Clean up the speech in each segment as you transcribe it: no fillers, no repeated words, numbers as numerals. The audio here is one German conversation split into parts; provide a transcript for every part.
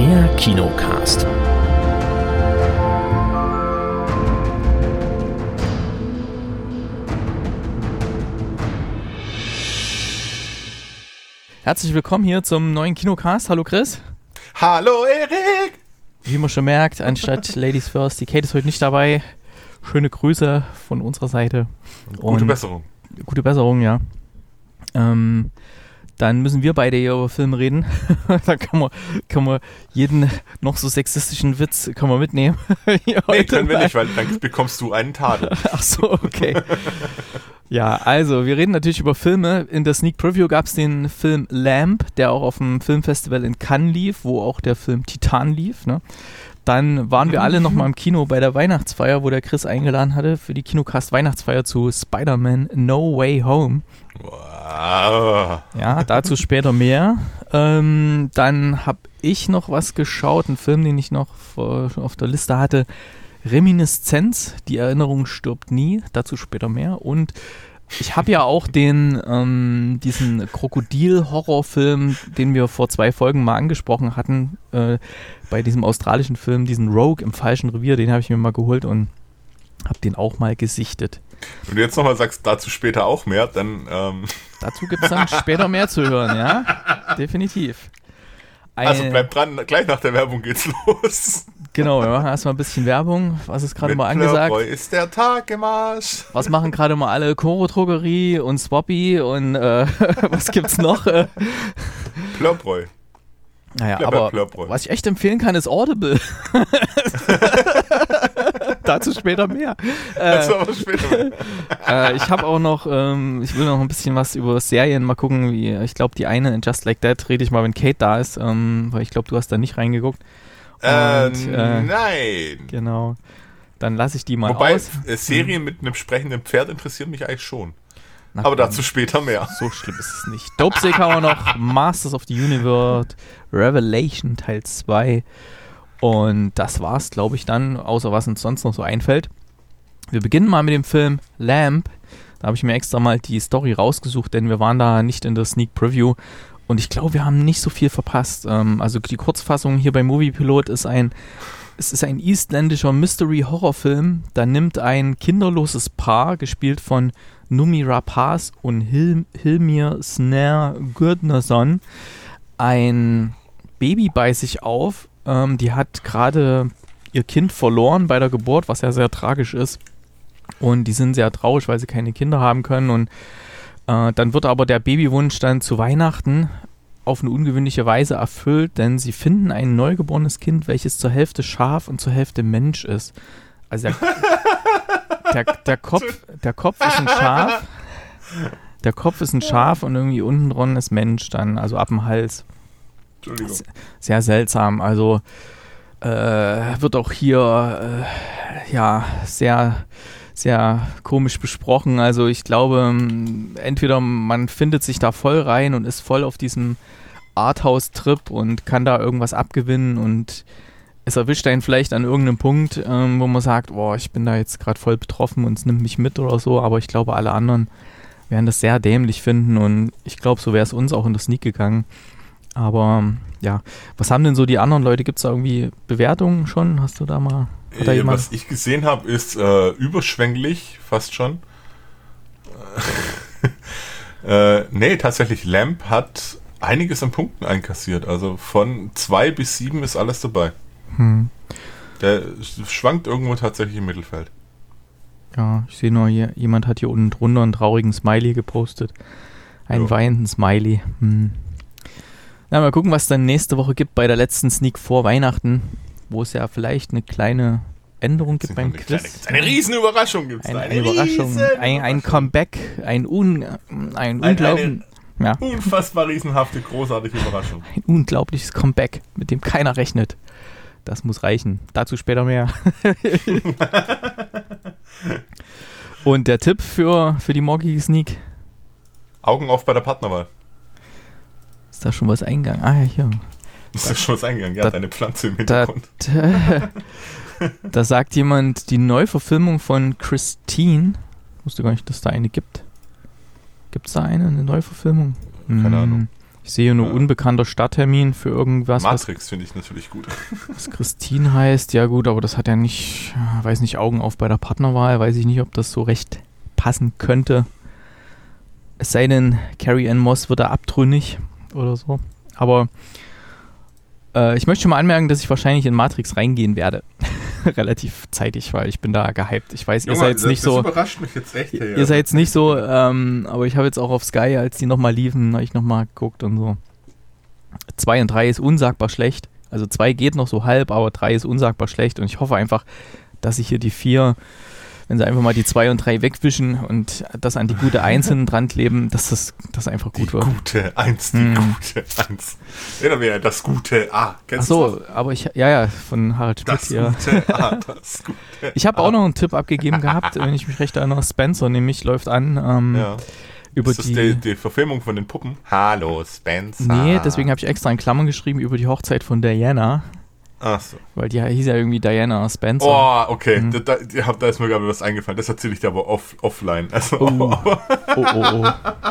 Der Kinocast. Herzlich willkommen hier zum neuen Kinocast. Hallo Chris. Hallo Erik. Wie man schon merkt, anstatt Ladies First, die Kate ist heute nicht dabei. Schöne Grüße von unserer Seite. Gute Besserung. Gute Besserung, ja. Dann müssen wir beide hier über Filme reden. Da kann man jeden noch so sexistischen Witz kann man mitnehmen. Nee, können wir nicht, weil dann bekommst du einen Tadel. Ach so, okay. Ja, also wir reden natürlich über Filme. In der Sneak Preview gab es den Film Lamp, der auch auf dem Filmfestival in Cannes lief, wo auch der Film Titan lief. Ne? Dann waren wir alle nochmal im Kino bei der Weihnachtsfeier, wo der Chris eingeladen hatte für die Kinocast-Weihnachtsfeier zu Spider-Man No Way Home. Wow. Ja, dazu später mehr. Dann habe ich noch was geschaut, einen Film, den ich noch auf der Liste hatte. Reminiszenz, die Erinnerung stirbt nie, dazu später mehr. Und ich habe ja auch diesen Krokodil-Horrorfilm, den wir vor 2 Folgen mal angesprochen hatten, bei diesem australischen Film, diesen Rogue im falschen Revier, den habe ich mir mal geholt und habe den auch mal gesichtet. Wenn du jetzt nochmal sagst, dazu später auch mehr, dann... Dazu gibt es dann später mehr zu hören, ja? Definitiv. Also bleib dran, gleich nach der Werbung geht's los. Genau, wir machen erstmal ein bisschen Werbung. Was ist gerade mal angesagt? Mit ist der Tag im Arsch. Was machen gerade mal alle? Koro Drogerie und Swappy und was gibt's noch? Plörbräu. Naja, aber was ich echt empfehlen kann, ist Audible. Dazu später mehr. Ich habe auch noch, ich will noch ein bisschen was über Serien mal gucken. Ich glaube, die eine in Just Like That rede ich mal, wenn Kate da ist, weil ich glaube, du hast da nicht reingeguckt. Nein. Genau. Dann lasse ich die mal Wobei, aus. Serien mit einem sprechenden Pferd interessieren mich eigentlich schon. Aber dazu später mehr. So schlimm ist es nicht. Dopesick haben wir noch, Masters of the Universe, Revelation Teil 2. Und das war's, glaube ich, dann, außer was uns sonst noch so einfällt. Wir beginnen mal mit dem Film Lamp. Da habe ich mir extra mal die Story rausgesucht, denn wir waren da nicht in der Sneak Preview. Und ich glaube, wir haben nicht so viel verpasst. Also die Kurzfassung hier bei Moviepilot ist ein isländischer Mystery-Horrorfilm. Da nimmt ein kinderloses Paar, gespielt von Noomi Rapace und Hilmir Snær Gudnason, ein Baby bei sich auf. Die hat gerade ihr Kind verloren bei der Geburt, was ja sehr tragisch ist. Und die sind sehr traurig, weil sie keine Kinder haben können. Und dann wird aber der Babywunsch dann zu Weihnachten auf eine ungewöhnliche Weise erfüllt, denn sie finden ein neugeborenes Kind, welches zur Hälfte Schaf und zur Hälfte Mensch ist. Also der Kopf ist ein Schaf. Der Kopf ist ein Schaf und irgendwie unten dran ist Mensch dann, also ab dem Hals. Entschuldigung. Sehr seltsam. Also wird auch hier sehr, sehr komisch besprochen. Also ich glaube, entweder man findet sich da voll rein und ist voll auf diesem Arthouse-Trip und kann da irgendwas abgewinnen und es erwischt einen vielleicht an irgendeinem Punkt, wo man sagt, boah, ich bin da jetzt gerade voll betroffen und es nimmt mich mit oder so, aber ich glaube, alle anderen werden das sehr dämlich finden und ich glaube, so wäre es uns auch in der Sneak gegangen. Aber ja, was haben denn so die anderen Leute? Gibt es da irgendwie Bewertungen schon? Hast du da mal... Was ich gesehen habe, ist überschwänglich, fast schon. Nee, tatsächlich, Lamp hat einiges an Punkten einkassiert. Also von 2 bis 7 ist alles dabei. Der schwankt irgendwo tatsächlich im Mittelfeld. Ja, ich sehe nur, jemand hat hier unten drunter einen traurigen Smiley gepostet. Einen weinenden Smiley. Na, mal gucken, was dann nächste Woche gibt bei der letzten Sneak vor Weihnachten, wo es ja vielleicht eine kleine Änderung gibt beim Quiz. Eine riesen Überraschung gibt es. Eine Überraschung, ein Comeback, ein unglaublich... Ja. Unfassbar riesenhafte, großartige Überraschung. Ein unglaubliches Comeback, mit dem keiner rechnet. Das muss reichen. Dazu später mehr. Und der Tipp für die morgige Sneak? Augen auf bei der Partnerwahl. Ist da schon was eingegangen? Ah ja, hier. Ist da schon was eingegangen? Ja, deine Pflanze im Hintergrund. Da sagt jemand, die Neuverfilmung von Christine. Ich wusste gar nicht, dass es da eine gibt. Gibt es da eine Neuverfilmung? Keine Ahnung. Ich sehe nur unbekannter Starttermin für irgendwas. Matrix finde ich natürlich gut. Was Christine heißt, ja gut, aber das hat ja nicht, weiß nicht, Augen auf bei der Partnerwahl. Weiß ich nicht, ob das so recht passen könnte. Es sei denn, Carrie-Anne Moss wird da abtrünnig oder so. Aber ich möchte schon mal anmerken, dass ich wahrscheinlich in Matrix reingehen werde. Relativ zeitig, weil ich bin da gehypt. Ich weiß, ihr seid jetzt nicht so. Das überrascht mich jetzt echt. Ihr seid jetzt nicht so, aber ich habe jetzt auch auf Sky, als die nochmal liefen, habe ich nochmal geguckt und so. 2 und 3 ist unsagbar schlecht. Also 2 geht noch so halb, aber 3 ist unsagbar schlecht. Und ich hoffe einfach, dass ich hier die 4, wenn sie einfach mal die 2 und 3 wegwischen und das an die gute 1 hinten dran kleben, dass das einfach gut wird. Die gute 1. Erinnern wir das gute A. Kennst du das? Aber von Harald Schmidt hier. Das gute Ich habe auch noch einen Tipp abgegeben gehabt, wenn ich mich recht erinnere. Spencer nämlich läuft an. Über ist das die Verfilmung von den Puppen? Hallo, Spencer. Nee, deswegen habe ich extra in Klammern geschrieben über die Hochzeit von Diana. Ach so. Weil die hieß ja irgendwie Diana Spencer. Oh, okay. Da ist mir gerade was eingefallen. Das erzähle ich dir aber offline. Also, Oh.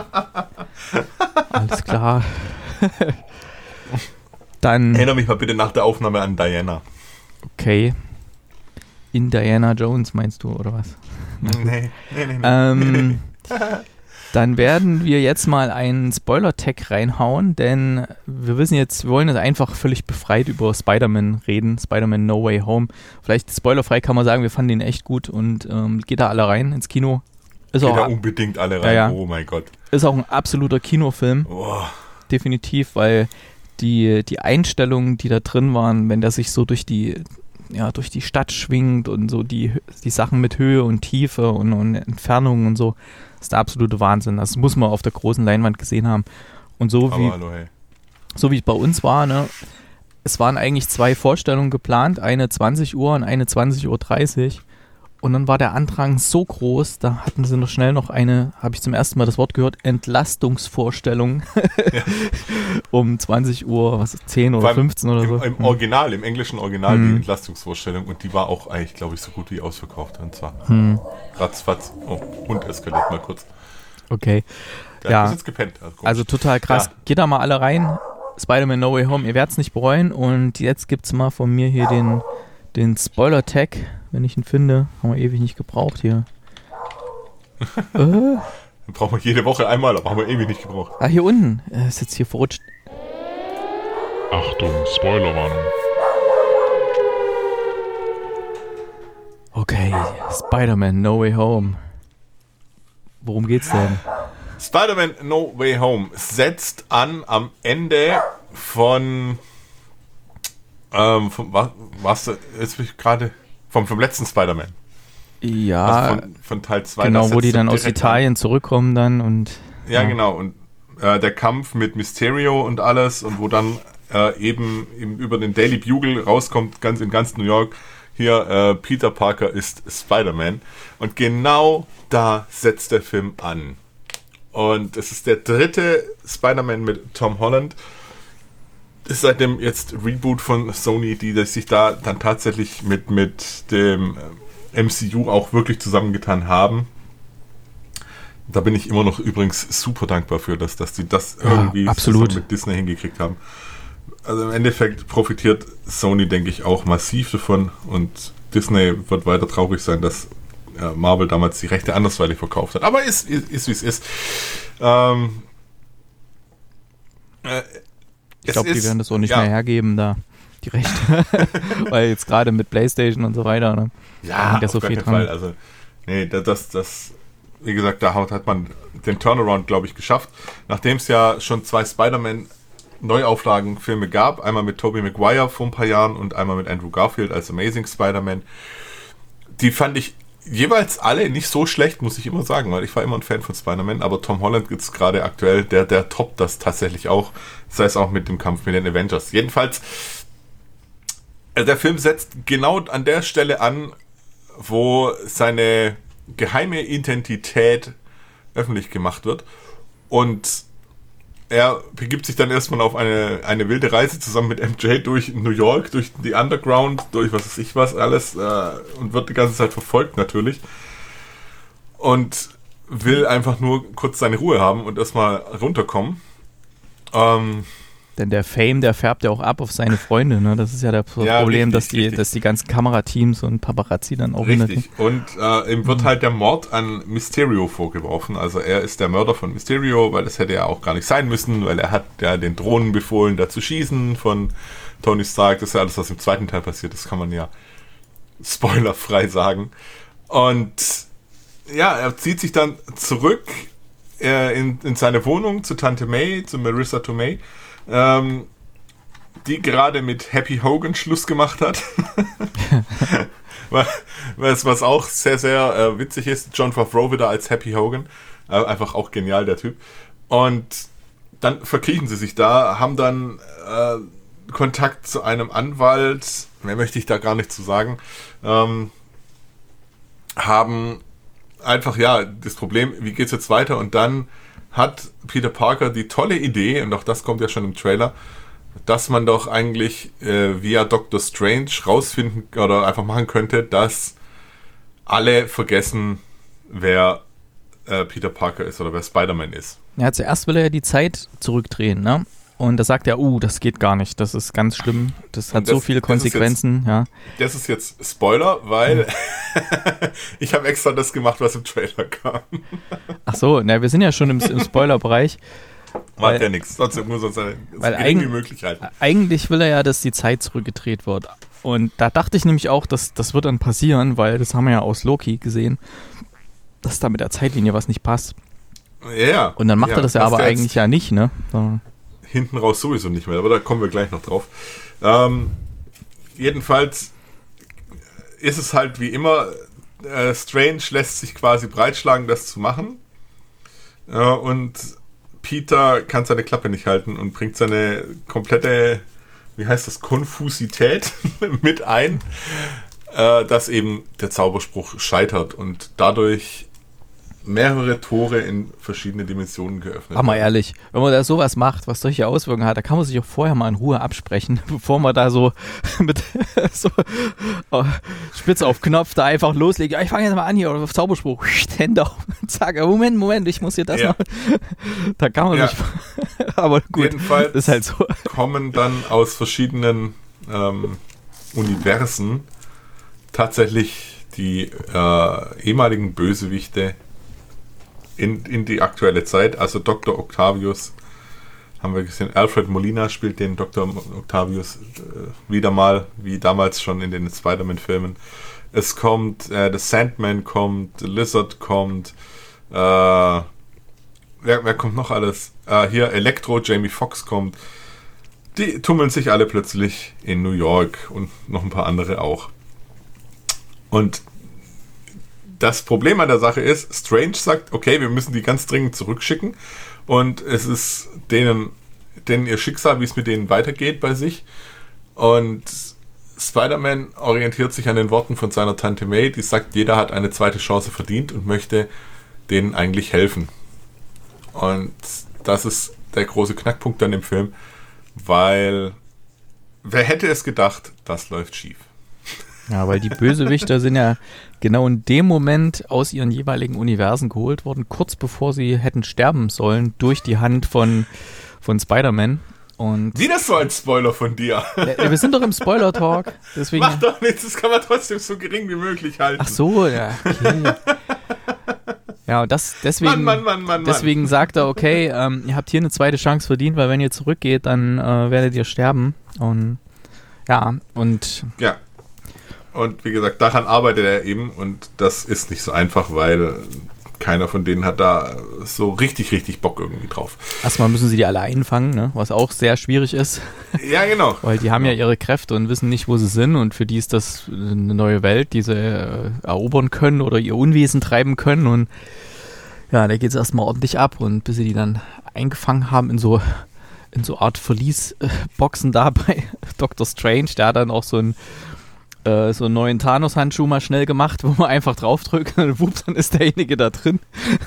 Alles klar. Dann erinnere mich mal bitte nach der Aufnahme an Diana. Okay. In Diana Jones meinst du, oder was? Nee. Dann werden wir jetzt mal einen Spoiler-Tag reinhauen, denn wir wollen jetzt einfach völlig befreit über Spider-Man reden, Spider-Man No Way Home. Vielleicht spoilerfrei kann man sagen, wir fanden ihn echt gut und geht da alle rein ins Kino. Geht da unbedingt alle rein, ja. Oh mein Gott. Ist auch ein absoluter Kinofilm, definitiv, weil die Einstellungen, die da drin waren, wenn der sich so durch die Stadt schwingt und so die Sachen mit Höhe und Tiefe und Entfernung und so, ist der absolute Wahnsinn. Das muss man auf der großen Leinwand gesehen haben. Und so wie es bei uns war, ne, es waren eigentlich 2 Vorstellungen geplant, eine 20 Uhr und eine 20:30 Uhr. Und dann war der Andrang so groß, da hatten sie noch schnell noch eine, habe ich zum ersten Mal das Wort gehört, Entlastungsvorstellung um 20 Uhr, 10 oder 15 oder so. Im englischen Original die Entlastungsvorstellung und die war auch eigentlich, glaube ich, so gut wie ausverkauft. Und zwar ratzfatz. Oh, Hund eskaliert mal kurz. Okay. Der hat jetzt gepennt. Also total krass. Ja. Geht da mal alle rein. Spider-Man No Way Home, ihr werdet es nicht bereuen. Und jetzt gibt es mal von mir hier den Spoiler-Tag, wenn ich ihn finde. Haben wir ewig nicht gebraucht hier. Den brauchen wir jede Woche einmal, aber haben wir ewig nicht gebraucht. Ah, hier unten. Ist jetzt hier verrutscht. Achtung, Spoilerwarnung. Okay, Spider-Man No Way Home. Worum geht's denn? Spider-Man No Way Home setzt an am Ende vom letzten Spider-Man. Ja, also von Teil 2. Genau, wo die dann aus Italien zurückkommen dann und... Ja, genau. Und der Kampf mit Mysterio und alles und wo dann eben über den Daily Bugle rauskommt, in ganz New York, hier Peter Parker ist Spider-Man. Und genau da setzt der Film an. Und es ist der 3. Spider-Man mit Tom Holland. Ist seit dem jetzt Reboot von Sony, die sich da dann tatsächlich mit dem MCU auch wirklich zusammengetan haben. Da bin ich immer noch übrigens super dankbar für, dass die das irgendwie zusammen mit Disney hingekriegt haben. Also im Endeffekt profitiert Sony, denke ich, auch massiv davon und Disney wird weiter traurig sein, dass Marvel damals die Rechte andersweitig verkauft hat. Aber ist wie es ist. Ich glaube, die werden das auch nicht mehr hergeben, da die Rechte. Weil jetzt gerade mit PlayStation und so weiter, ne? Ja, auf so viel dran. Fall. Also, nee, das, wie gesagt, da hat man den Turnaround, glaube ich, geschafft. Nachdem es ja schon 2 Spider-Man-Neuauflagen-Filme gab, einmal mit Tobey Maguire vor ein paar Jahren und einmal mit Andrew Garfield als Amazing Spider-Man. Die fand ich jeweils alle nicht so schlecht, muss ich immer sagen, weil ich war immer ein Fan von Spider-Man, aber Tom Holland ist gerade aktuell, der toppt das tatsächlich auch, sei es auch mit dem Kampf mit den Avengers. Jedenfalls, der Film setzt genau an der Stelle an, wo seine geheime Identität öffentlich gemacht wird und er begibt sich dann erstmal auf eine wilde Reise zusammen mit MJ durch New York, durch die Underground, durch was weiß ich was alles und wird die ganze Zeit verfolgt natürlich und will einfach nur kurz seine Ruhe haben und erstmal runterkommen Denn der Fame, der färbt ja auch ab auf seine Freunde, ne? Das ist ja das Problem, richtig. dass die ganzen Kamerateams und Paparazzi dann auch... Richtig. Und ihm wird halt der Mord an Mysterio vorgeworfen. Also er ist der Mörder von Mysterio, weil das hätte ja auch gar nicht sein müssen, weil er hat ja den Drohnen befohlen, da zu schießen von Tony Stark. Das ist ja alles, was im zweiten Teil passiert. Das kann man ja spoilerfrei sagen. Und ja, er zieht sich dann zurück in seine Wohnung zu Tante May, zu Marissa Tomei, die gerade mit Happy Hogan Schluss gemacht hat. Was auch sehr, sehr witzig ist. John Favreau wieder als Happy Hogan. Einfach auch genial, der Typ. Und dann verkriechen sie sich da, haben dann Kontakt zu einem Anwalt, mehr möchte ich da gar nicht zu sagen, haben einfach, ja, das Problem, wie geht's jetzt weiter? Und dann hat Peter Parker die tolle Idee, und auch das kommt ja schon im Trailer, dass man doch eigentlich via Doctor Strange rausfinden oder einfach machen könnte, dass alle vergessen, wer Peter Parker ist oder wer Spider-Man ist. Ja, zuerst will er ja die Zeit zurückdrehen, ne? Und da sagt er, das geht gar nicht, das ist ganz schlimm, das hat so viele Konsequenzen. Das ist jetzt Spoiler, weil ich habe extra das gemacht, was im Trailer kam. Ach so, wir sind ja schon im Spoiler-Bereich. Macht ja nichts, trotzdem muss uns wie möglich halten. Eigentlich will er ja, dass die Zeit zurückgedreht wird. Und da dachte ich nämlich auch, dass das wird dann passieren, weil das haben wir ja aus Loki gesehen, dass da mit der Zeitlinie was nicht passt. Ja. Und dann macht er das ja aber eigentlich ja nicht, ne? So. Hinten raus sowieso nicht mehr, aber da kommen wir gleich noch drauf. Jedenfalls ist es halt wie immer, Strange lässt sich quasi breitschlagen, das zu machen. Und Peter kann seine Klappe nicht halten und bringt seine komplette, wie heißt das, Konfusität mit ein, dass eben der Zauberspruch scheitert und dadurch mehrere Tore in verschiedene Dimensionen geöffnet. Ach mal ehrlich, wenn man da sowas macht, was solche Auswirkungen hat, da kann man sich auch vorher mal in Ruhe absprechen, bevor man da so mit so Spitze auf Knopf da einfach loslegt. Ja, ich fange jetzt mal an hier, oder auf Zauberspruch, Hände auf, zack, Moment, ich muss hier das noch. Da kann man sich, aber gut, jedenfalls ist halt so. Kommen dann aus verschiedenen Universen tatsächlich die ehemaligen Bösewichte in die aktuelle Zeit, also Dr. Octavius, haben wir gesehen, Alfred Molina spielt den Dr. Octavius wieder mal, wie damals schon in den Spider-Man-Filmen. Es kommt, The Sandman kommt, The Lizard kommt, wer kommt noch alles? Hier Electro, Jamie Foxx kommt. Die tummeln sich alle plötzlich in New York und noch ein paar andere auch. Und das Problem an der Sache ist, Strange sagt, okay, wir müssen die ganz dringend zurückschicken und es ist denen ihr Schicksal, wie es mit denen weitergeht bei sich. Und Spider-Man orientiert sich an den Worten von seiner Tante May, die sagt, jeder hat eine zweite Chance verdient und möchte denen eigentlich helfen. Und das ist der große Knackpunkt an dem Film, weil wer hätte es gedacht, das läuft schief. Ja, weil die Bösewichter sind ja genau in dem Moment aus ihren jeweiligen Universen geholt worden, kurz bevor sie hätten sterben sollen, durch die Hand von Spider-Man. Und wie das so ein Spoiler von dir? Ja, wir sind doch im Spoiler-Talk. Deswegen macht doch nichts, das kann man trotzdem so gering wie möglich halten. Ach so, ja, okay. Ja, und deswegen, deswegen sagt er, okay, ihr habt hier eine zweite Chance verdient, weil wenn ihr zurückgeht, dann werdet ihr sterben. Und ja, und... Ja. Und wie gesagt, daran arbeitet er eben und das ist nicht so einfach, weil keiner von denen hat da so richtig Bock irgendwie drauf. Erstmal müssen sie die alle einfangen, ne? Was auch sehr schwierig ist. Ja, genau. Weil die haben ja ihre Kräfte und wissen nicht, wo sie sind und für die ist das eine neue Welt, die sie erobern können oder ihr Unwesen treiben können und ja, da geht es erstmal ordentlich ab und bis sie die dann eingefangen haben in so Art Verliesboxen da bei Doctor Strange, der hat dann auch so einen neuen Thanos-Handschuh mal schnell gemacht, wo man einfach draufdrückt und wupp, dann ist derjenige da drin.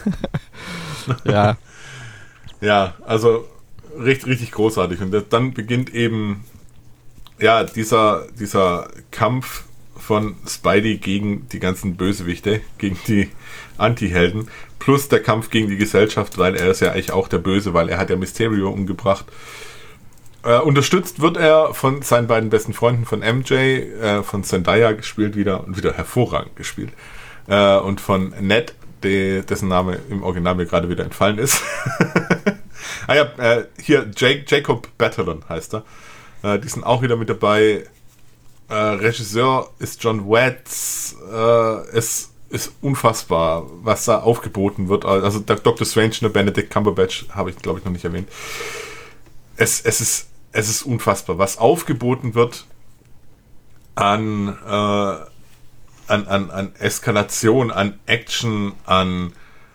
Ja. Ja, also richtig großartig. Und dann beginnt eben ja dieser Kampf von Spidey gegen die ganzen Bösewichte, gegen die Anti-Helden, plus der Kampf gegen die Gesellschaft, weil er ist ja eigentlich auch der Böse, weil er hat ja Mysterio umgebracht. Unterstützt wird er von seinen beiden besten Freunden, von MJ, von Zendaya gespielt wieder und wieder hervorragend gespielt. Und von Ned, dessen Name im Original mir gerade wieder entfallen ist. Hier, Jacob Batalon heißt er. Die sind auch wieder mit dabei. Regisseur ist John Watts. Es ist unfassbar, was da aufgeboten wird. Also Dr. Strange und Benedict Cumberbatch habe ich, glaube ich, noch nicht erwähnt. Es ist unfassbar, was aufgeboten wird an Eskalation, an Action, an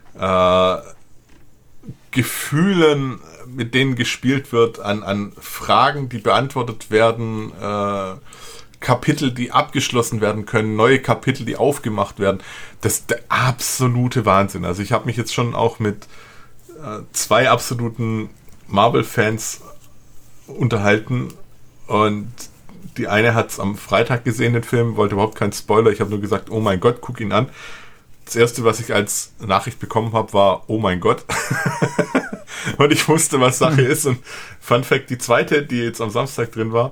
Gefühlen, mit denen gespielt wird, an Fragen, die beantwortet werden, Kapitel, die abgeschlossen werden können, neue Kapitel, die aufgemacht werden. Das ist der absolute Wahnsinn. Also ich habe mich jetzt schon auch mit 2 absoluten Marvel-Fans unterhalten und die eine hat es am Freitag gesehen, den Film, wollte überhaupt keinen Spoiler. Ich habe nur gesagt, oh mein Gott, guck ihn an. Das erste, was ich als Nachricht bekommen habe, war, oh mein Gott. Und ich wusste, was Sache ist. Und Fun Fact, die zweite, die jetzt am Samstag drin war,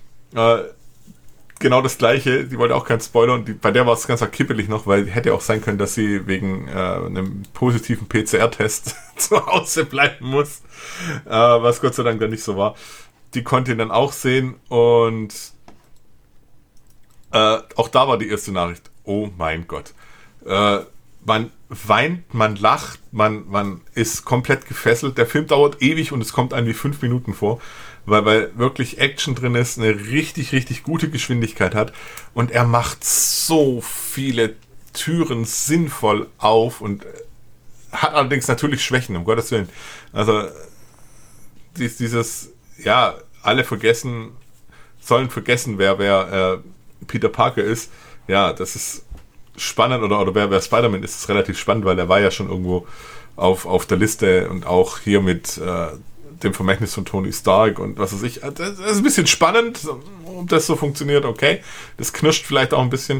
genau das gleiche, die wollte auch keinen Spoiler und bei der war es ganz kippelig noch, weil hätte auch sein können, dass sie wegen einem positiven PCR-Test zu Hause bleiben muss, was Gott sei Dank dann nicht so war. Die konnte ihn dann auch sehen und auch da war die erste Nachricht, oh mein Gott. Man weint, man lacht, man ist komplett gefesselt. Der Film dauert ewig und es kommt einem wie 5 Minuten vor, weil wirklich Action drin ist, eine richtig, richtig gute Geschwindigkeit hat und er macht so viele Türen sinnvoll auf und hat allerdings natürlich Schwächen, um Gottes Willen. Also dieses, ja, alle sollen vergessen, wer Peter Parker ist. Ja, das ist spannend, oder wer Spider-Man ist, ist relativ spannend, weil er war ja schon irgendwo auf der Liste und auch hier mit dem Vermächtnis von Tony Stark und was weiß ich. Das ist ein bisschen spannend, ob das so funktioniert, okay. Das knirscht vielleicht auch ein bisschen.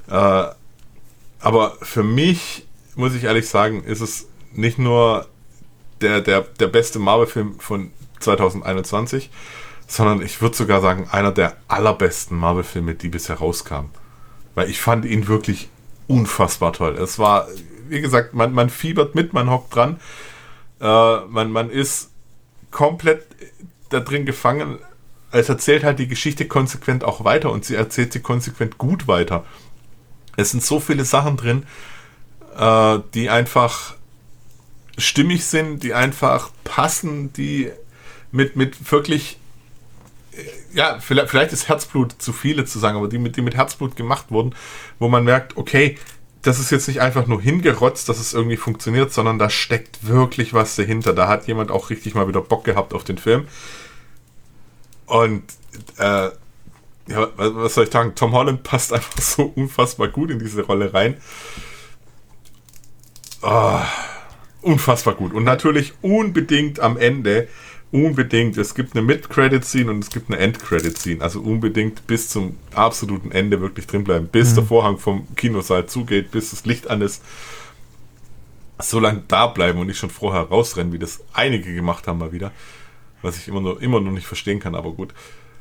Aber für mich, muss ich ehrlich sagen, ist es nicht nur der beste Marvel-Film von 2021, sondern ich würde sogar sagen, einer der allerbesten Marvel-Filme, die bisher rauskamen. Weil ich fand ihn wirklich unfassbar toll. Es war, wie gesagt, man fiebert mit, man hockt dran, man ist komplett da drin gefangen. Es erzählt halt die Geschichte konsequent auch weiter und sie erzählt sie konsequent gut weiter. Es sind so viele Sachen drin, die einfach stimmig sind, die einfach passen, die mit wirklich, ja, vielleicht ist Herzblut zu viele zu sagen, aber die mit Herzblut gemacht wurden, wo man merkt, okay, das ist jetzt nicht einfach nur hingerotzt, dass es irgendwie funktioniert, sondern da steckt wirklich was dahinter. Da hat jemand auch richtig mal wieder Bock gehabt auf den Film. Und ja, was soll ich sagen? Tom Holland passt einfach so unfassbar gut in diese Rolle rein. Oh, unfassbar gut. Und natürlich unbedingt am Ende, es gibt eine Mid-Credit-Scene und es gibt eine End-Credit-Scene. Also unbedingt bis zum absoluten Ende wirklich drinbleiben. Bis der Vorhang vom Kinosaal zugeht, bis das Licht an ist. So lange da bleiben und nicht schon vorher rausrennen, wie das einige gemacht haben mal wieder. Was ich immer noch nicht verstehen kann, aber gut.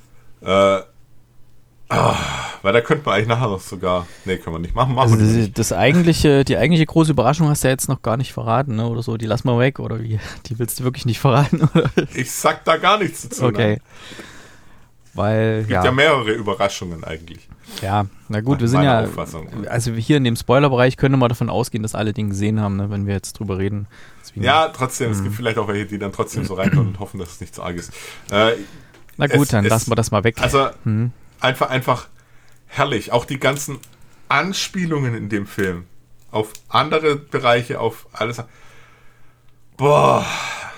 Weil da könnte man eigentlich nachher noch sogar... Nee, können wir nicht machen. Also die eigentliche große Überraschung hast du ja jetzt noch gar nicht verraten, ne? Oder so, die lass mal weg, oder wie? Die willst du wirklich nicht verraten, oder? Ich sag da gar nichts dazu. Okay. Weil, es gibt ja mehrere Überraschungen eigentlich. Ja, na gut, wir sind ja... Auffassung. Also hier in dem Spoilerbereich können wir davon ausgehen, dass alle Dinge gesehen haben, ne, wenn wir jetzt drüber reden. Deswegen, ja, trotzdem, es gibt vielleicht auch welche, die dann trotzdem so reinkommen und hoffen, dass es nicht so arg ist. Na gut, dann lassen wir das mal weg. Also, einfach herrlich. Auch die ganzen Anspielungen in dem Film auf andere Bereiche, auf alles. Boah.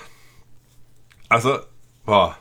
Also, boah.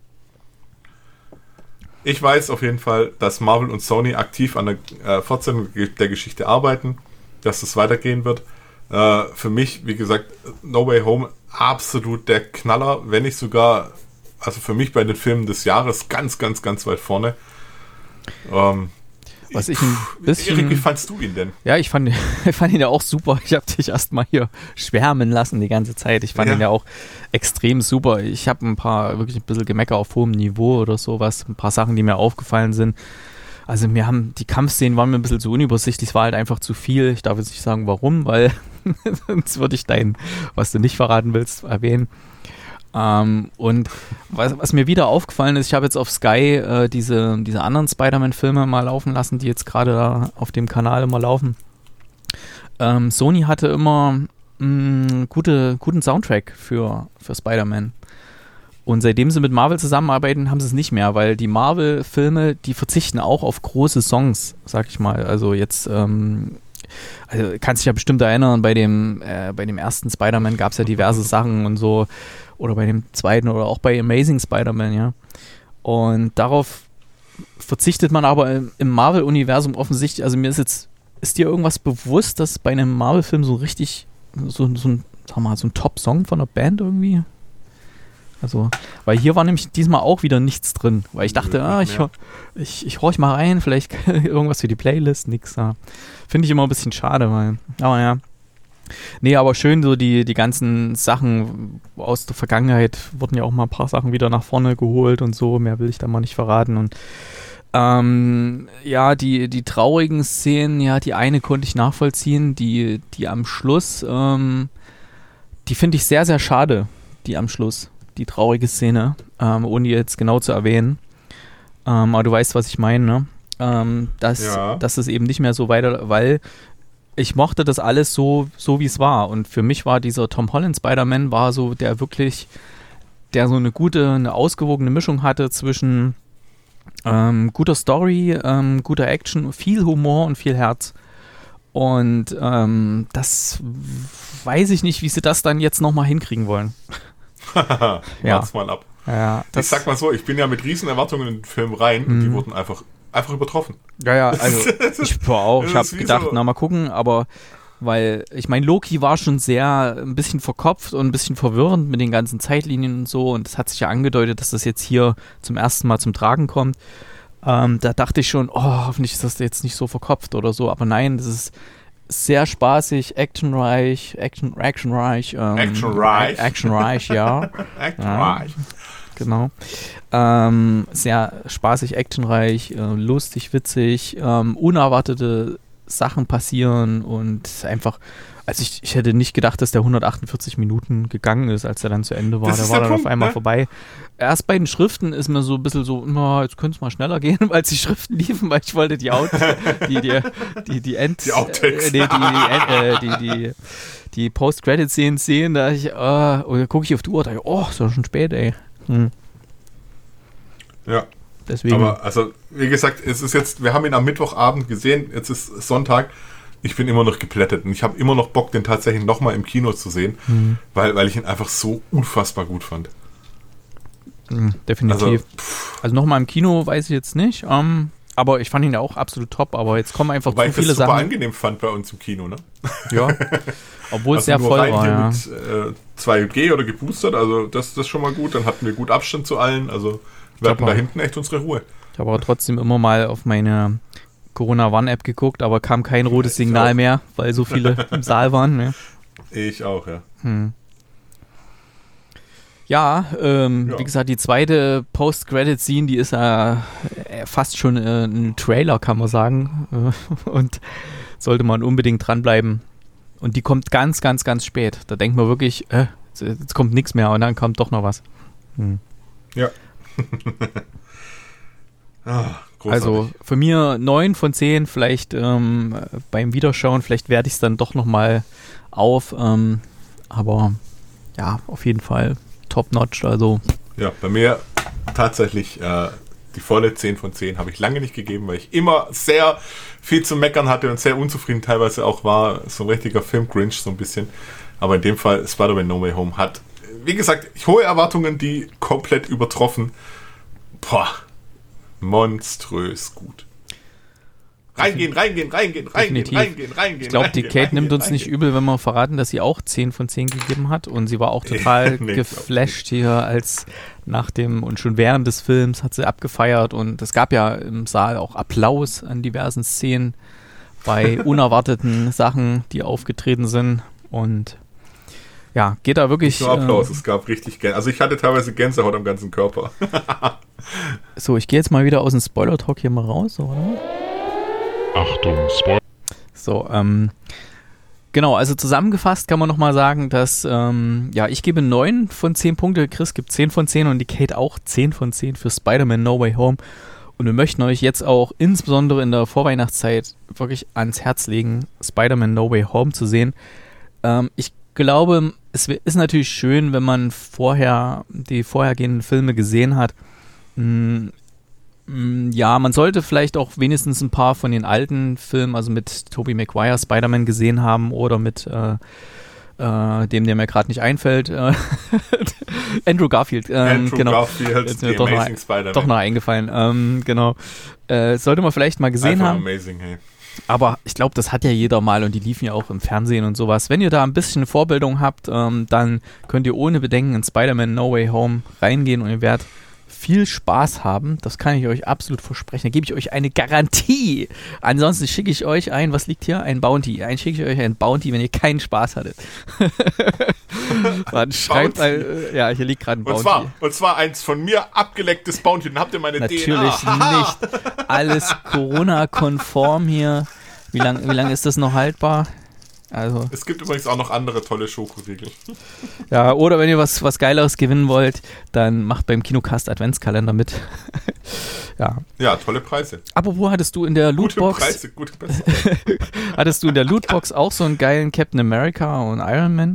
Ich weiß auf jeden Fall, dass Marvel und Sony aktiv an der Fortsetzung der Geschichte arbeiten, dass das weitergehen wird. Für mich, wie gesagt, No Way Home absolut der Knaller, wenn nicht sogar, also für mich bei den Filmen des Jahres ganz, ganz, ganz weit vorne. Was ich ein bisschen... Erik, wie fandst du ihn denn? Ja, ich fand ihn ja auch super. Ich habe dich erstmal hier schwärmen lassen die ganze Zeit. Ich fand ihn ja auch extrem super. Ich habe wirklich ein bisschen Gemecker auf hohem Niveau oder sowas. Ein paar Sachen, die mir aufgefallen sind. Also die Kampfszenen waren mir ein bisschen zu unübersichtlich. Es war halt einfach zu viel. Ich darf jetzt nicht sagen, warum, weil sonst würde ich was du nicht verraten willst, erwähnen. Und was mir wieder aufgefallen ist, ich habe jetzt auf Sky diese anderen Spider-Man-Filme mal laufen lassen, die jetzt gerade da auf dem Kanal immer laufen. Sony hatte immer guten Soundtrack für Spider-Man. Und seitdem sie mit Marvel zusammenarbeiten, haben sie es nicht mehr, weil die Marvel-Filme, die verzichten auch auf große Songs, sag ich mal. Also jetzt, kannst dich ja bestimmt erinnern, bei dem ersten Spider-Man gab es ja diverse Sachen und so. Oder bei dem zweiten oder auch bei Amazing Spider-Man, ja. Und darauf verzichtet man aber im Marvel-Universum offensichtlich. Also ist dir irgendwas bewusst, dass bei einem Marvel-Film so richtig so ein Top-Song von der Band irgendwie? Also, weil hier war nämlich diesmal auch wieder nichts drin. Weil ich dachte, ich horch mal rein, vielleicht irgendwas für die Playlist, nix da. Finde ich immer ein bisschen schade, aber ja. Nee, aber schön, so die ganzen Sachen aus der Vergangenheit wurden ja auch mal ein paar Sachen wieder nach vorne geholt und so, mehr will ich da mal nicht verraten. Und die traurigen Szenen, ja, die eine konnte ich nachvollziehen, die am Schluss, die finde ich sehr, sehr schade, die am Schluss, die traurige Szene, ohne jetzt genau zu erwähnen. Aber du weißt, was ich meine, ne? Dass es eben nicht mehr so weiter, weil ich mochte das alles so wie es war. Und für mich war dieser Tom Holland Spider-Man war so der so eine ausgewogene Mischung hatte zwischen guter Story, guter Action, viel Humor und viel Herz. Und das weiß ich nicht, wie sie das dann jetzt nochmal hinkriegen wollen. Wart's mal ab. Ja, ich sag mal so, ich bin ja mit riesen Erwartungen in den Film rein und die wurden einfach übertroffen. Ja, also ich war auch. Ich habe gedacht, so. Mal gucken, aber weil, ich meine, Loki war schon ein bisschen verkopft und ein bisschen verwirrend mit den ganzen Zeitlinien und so und es hat sich ja angedeutet, dass das jetzt hier zum ersten Mal zum Tragen kommt. Da dachte ich schon, hoffentlich ist das jetzt nicht so verkopft oder so, aber nein, das ist sehr spaßig, actionreich, ja. Actionreich. Genau. Sehr spaßig, actionreich, lustig, witzig, unerwartete Sachen passieren und einfach, also ich hätte nicht gedacht, dass der 148 Minuten gegangen ist, als er dann zu Ende war. Der war dann auf einmal vorbei. Erst bei den Schriften ist mir so ein bisschen so, jetzt könnte es mal schneller gehen, als die Schriften liefen, weil ich wollte die Post-Credit-Szenen sehen, da gucke ich auf die Uhr, da ist ja schon spät, ey. Ja. Deswegen. Aber also, wie gesagt, es ist jetzt, wir haben ihn am Mittwochabend gesehen, jetzt ist Sonntag. Ich bin immer noch geplättet und ich habe immer noch Bock, den tatsächlich nochmal im Kino zu sehen, weil ich ihn einfach so unfassbar gut fand. Definitiv. Also nochmal im Kino weiß ich jetzt nicht, aber ich fand ihn ja auch absolut top, aber jetzt kommen einfach zu viele Sachen. Weil ich das super angenehm fand bei uns im Kino, ne? Ja, obwohl es sehr voll war, ja. Mit 2G oder geboostert, also das ist schon mal gut, dann hatten wir gut Abstand zu allen, also wir hatten da hinten echt unsere Ruhe. Ich habe aber trotzdem immer mal auf meine Corona One App geguckt, aber kam kein rotes Signal mehr, weil so viele im Saal waren. Ja. Ich auch, ja. Ja, wie gesagt, die zweite Post-Credit-Scene, die ist ja fast schon ein Trailer, kann man sagen. Und sollte man unbedingt dranbleiben. Und die kommt ganz, ganz, ganz spät. Da denkt man wirklich, jetzt kommt nichts mehr und dann kommt doch noch was. Ja. Also für mir 9 von 10, vielleicht beim Wiederschauen, vielleicht werde ich es dann doch nochmal auf. Aber ja, auf jeden Fall top-notch. Also. Ja, bei mir tatsächlich die volle 10 von 10 habe ich lange nicht gegeben, weil ich immer sehr viel zu meckern hatte und sehr unzufrieden teilweise auch war. So ein richtiger Film-Grinch so ein bisschen. Aber in dem Fall Spider-Man No Way Home hat, wie gesagt, hohe Erwartungen, die komplett übertroffen. Monströs gut. Reingehen. Ich glaube, die Kate nimmt uns nicht übel, wenn wir verraten, dass sie auch 10 von 10 gegeben hat. Und sie war auch total geflasht hier als nach dem und schon während des Films hat sie abgefeiert. Und es gab ja im Saal auch Applaus an diversen Szenen bei unerwarteten Sachen, die aufgetreten sind. Und ja, geht da wirklich... Nicht nur Applaus, es gab richtig Gänsehaut. Also ich hatte teilweise Gänsehaut am ganzen Körper. So, ich gehe jetzt mal wieder aus dem Spoiler-Talk hier mal raus, oder? Achtung, Spoiler. So, genau, also zusammengefasst kann man nochmal sagen, dass, ich gebe 9 von 10 Punkte, Chris gibt 10 von 10 und die Kate auch 10 von 10 für Spider-Man No Way Home. Und wir möchten euch jetzt auch insbesondere in der Vorweihnachtszeit wirklich ans Herz legen, Spider-Man No Way Home zu sehen. Ich glaube, es ist natürlich schön, wenn man die vorhergehenden Filme gesehen hat. Ja, man sollte vielleicht auch wenigstens ein paar von den alten Filmen, also mit Tobey Maguire Spider-Man gesehen haben oder mit dem, der mir gerade nicht einfällt, Andrew Garfield. Garfield, ist mir doch noch eingefallen. Genau. Sollte man vielleicht mal gesehen einfach haben. Amazing, hey. Aber ich glaube, das hat ja jeder mal und die liefen ja auch im Fernsehen und sowas. Wenn ihr da ein bisschen Vorbildung habt, dann könnt ihr ohne Bedenken in Spider-Man No Way Home reingehen und ihr werdet viel Spaß haben. Das kann ich euch absolut versprechen. Da gebe ich euch eine Garantie. Ansonsten schicke ich euch was liegt hier? Ein Bounty. Schicke ich euch ein Bounty, wenn ihr keinen Spaß hattet. Dann schreibt hier liegt gerade ein Bounty. Und zwar eins von mir abgelecktes Bounty. Dann habt ihr meine Natürlich DNA. nicht. Alles Corona-konform hier. Wie lang ist das noch haltbar? Also, es gibt übrigens auch noch andere tolle Schokoriegel. Ja, oder wenn ihr was Geileres gewinnen wollt, dann macht beim Kinocast Adventskalender mit. Ja, tolle Preise. Apropos, hattest du in der Lootbox... Gute Preise. Hattest du in der Lootbox auch so einen geilen Captain America und Iron Man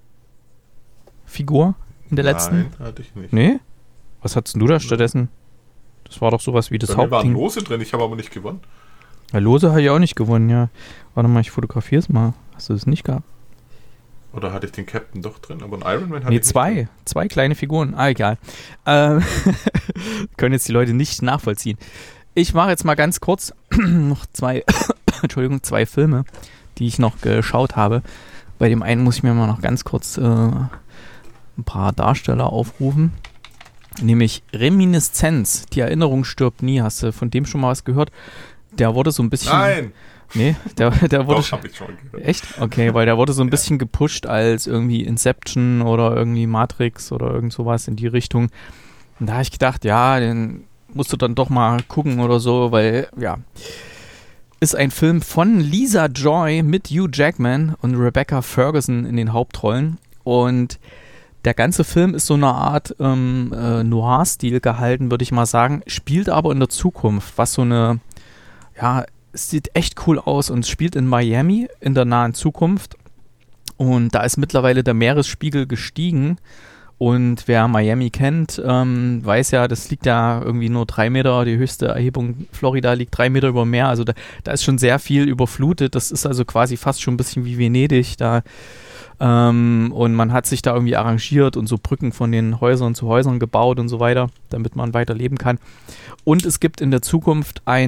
Figur in der letzten? Nein, hatte ich nicht. Nee? Was hattest du da stattdessen? Das war doch sowas wie das Bei mir waren Hauptding. Lose drin, ich habe aber nicht gewonnen. Ja, Lose habe ich auch nicht gewonnen, ja. Warte mal, ich fotografiere es mal. Hast du das nicht gehabt? Oder hatte ich den Captain doch drin? Aber einen Iron Man hatte ich zwei. nicht drin. 2 kleine Figuren. Egal. Können jetzt die Leute nicht nachvollziehen. Ich mache jetzt mal ganz kurz noch 2 Filme, die ich noch geschaut habe. Bei dem einen muss ich mir mal noch ganz kurz ein paar Darsteller aufrufen. Nämlich Reminiszenz. Die Erinnerung stirbt nie. Hast du von dem schon mal was gehört? Der wurde so ein bisschen... Nein! Nee, der wurde... Doch, hab ich schon gehört. Echt? Okay, weil der wurde so ein bisschen gepusht als irgendwie Inception oder irgendwie Matrix oder irgend sowas in die Richtung. Und da habe ich gedacht, ja, den musst du dann doch mal gucken oder so, weil, ja, ist ein Film von Lisa Joy mit Hugh Jackman und Rebecca Ferguson in den Hauptrollen. Und der ganze Film ist so eine Art Noir-Stil gehalten, würde ich mal sagen, spielt aber in der Zukunft, was so eine, ja, es sieht echt cool aus und es spielt in Miami in der nahen Zukunft und da ist mittlerweile der Meeresspiegel gestiegen und wer Miami kennt, weiß ja, das liegt ja irgendwie nur 3 Meter, die höchste Erhebung Florida liegt 3 Meter über Meer, also da ist schon sehr viel überflutet, das ist also quasi fast schon ein bisschen wie Venedig da und man hat sich da irgendwie arrangiert und so Brücken von den Häusern zu Häusern gebaut und so weiter, damit man weiter leben kann und es gibt in der Zukunft so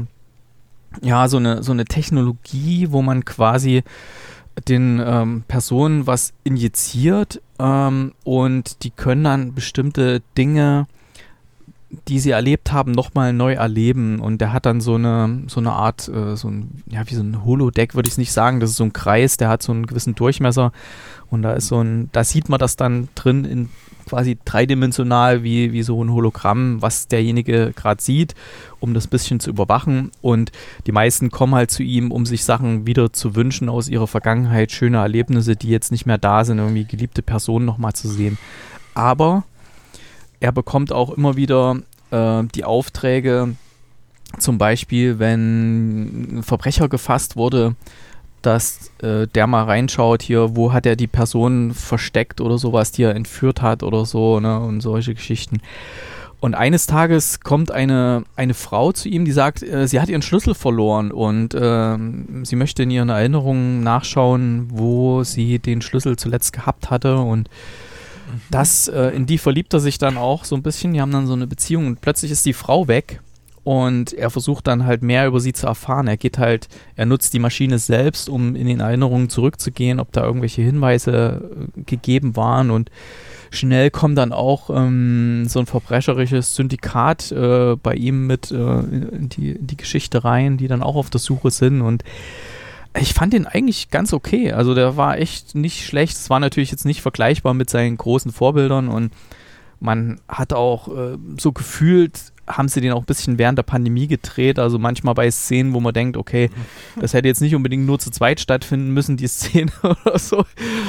eine Technologie, wo man quasi den Personen was injiziert und die können dann bestimmte Dinge, die sie erlebt haben, nochmal neu erleben. Und der hat dann so eine Art, wie so ein Holodeck, würde ich es nicht sagen. Das ist so ein Kreis, der hat so einen gewissen Durchmesser. Und da sieht man das dann drin in quasi dreidimensional wie so ein Hologramm, was derjenige gerade sieht, um das bisschen zu überwachen. Und die meisten kommen halt zu ihm, um sich Sachen wieder zu wünschen aus ihrer Vergangenheit, schöne Erlebnisse, die jetzt nicht mehr da sind, irgendwie geliebte Personen nochmal zu sehen. Aber er bekommt auch immer wieder die Aufträge, zum Beispiel, wenn ein Verbrecher gefasst wurde, dass der mal reinschaut hier, wo hat er die Person versteckt oder sowas, die er entführt hat oder so, ne, und solche Geschichten. Und eines Tages kommt eine Frau zu ihm, die sagt, sie hat ihren Schlüssel verloren und sie möchte in ihren Erinnerungen nachschauen, wo sie den Schlüssel zuletzt gehabt hatte und in die verliebt er sich dann auch so ein bisschen, die haben dann so eine Beziehung und plötzlich ist die Frau weg und er versucht dann halt mehr über sie zu erfahren. Er nutzt die Maschine selbst, um in den Erinnerungen zurückzugehen, ob da irgendwelche Hinweise gegeben waren, und schnell kommt dann auch so ein verbrecherisches Syndikat bei ihm mit in die Geschichte rein, die dann auch auf der Suche sind, und ich fand den eigentlich ganz okay. Also der war echt nicht schlecht. Es war natürlich jetzt nicht vergleichbar mit seinen großen Vorbildern, und man hat auch so gefühlt, haben sie den auch ein bisschen während der Pandemie gedreht. Also manchmal bei Szenen, wo man denkt, okay, das hätte jetzt nicht unbedingt nur zu zweit stattfinden müssen, die Szene oder so.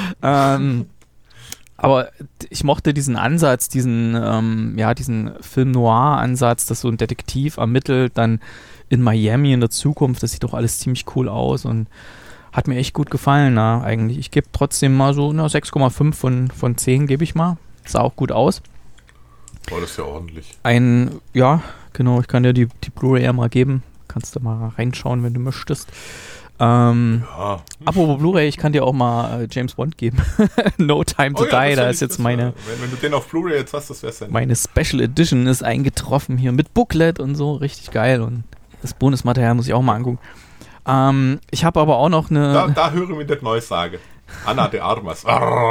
Aber ich mochte diesen Ansatz, diesen Film-Noir-Ansatz, dass so ein Detektiv ermittelt, dann in Miami in der Zukunft. Das sieht doch alles ziemlich cool aus und hat mir echt gut gefallen, eigentlich. Ich gebe trotzdem mal so 6,5 von 10 gebe ich mal. Sah auch gut aus. Oh, das ist ja ordentlich. Genau, ich kann dir die Blu-ray mal geben. Kannst du mal reinschauen, wenn du möchtest. Apropos Blu-ray, ich kann dir auch mal James Bond geben. No Time to Die, da ist jetzt meine... Wenn du den auf Blu-ray jetzt hast, das wär's dann. Meine Special Edition ist eingetroffen hier mit Booklet und so, richtig geil. Und das Bonusmaterial muss ich auch mal angucken. Ich habe aber auch noch eine... Da höre ich mir das Neues sagen. Anna de Armas.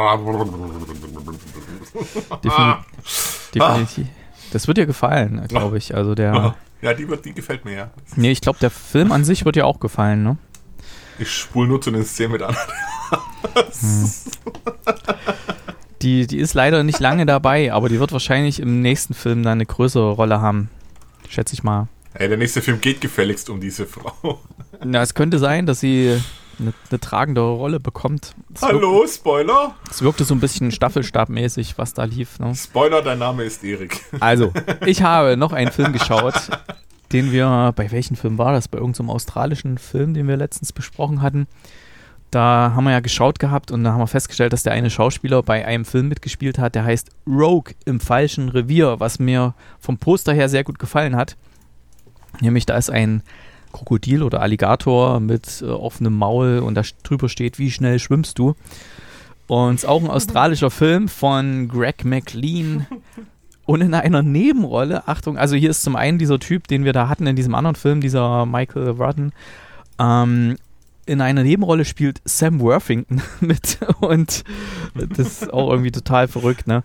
Definitiv. Das wird dir gefallen, glaube ich. Also der... Ja, die gefällt mir, ja. Nee, ich glaube, der Film an sich wird dir auch gefallen, ne? Ich spule nur zu den Szenen mit Anna de Armas. Die ist leider nicht lange dabei, aber die wird wahrscheinlich im nächsten Film dann eine größere Rolle haben. Schätze ich mal. Hey, der nächste Film geht gefälligst um diese Frau. Na, es könnte sein, dass sie eine tragende Rolle bekommt. Hallo, Spoiler? Es wirkte so ein bisschen staffelstabmäßig, was da lief. Ne? Spoiler, dein Name ist Erik. Also, ich habe noch einen Film geschaut, bei welchem Film war das? Bei irgendeinem australischen Film, den wir letztens besprochen hatten. Da haben wir ja geschaut gehabt und da haben wir festgestellt, dass der eine Schauspieler bei einem Film mitgespielt hat, der heißt Rogue im falschen Revier, was mir vom Poster her sehr gut gefallen hat. Nämlich, da ist ein Krokodil oder Alligator mit offenem Maul und da drüber steht, wie schnell schwimmst du? Und es ist auch ein australischer Film von Greg McLean. Und in einer Nebenrolle, Achtung, also hier ist zum einen dieser Typ, den wir da hatten in diesem anderen Film, dieser Michael Rodden. In einer Nebenrolle spielt Sam Worthington mit und das ist auch irgendwie total verrückt, ne?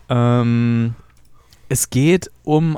Es geht um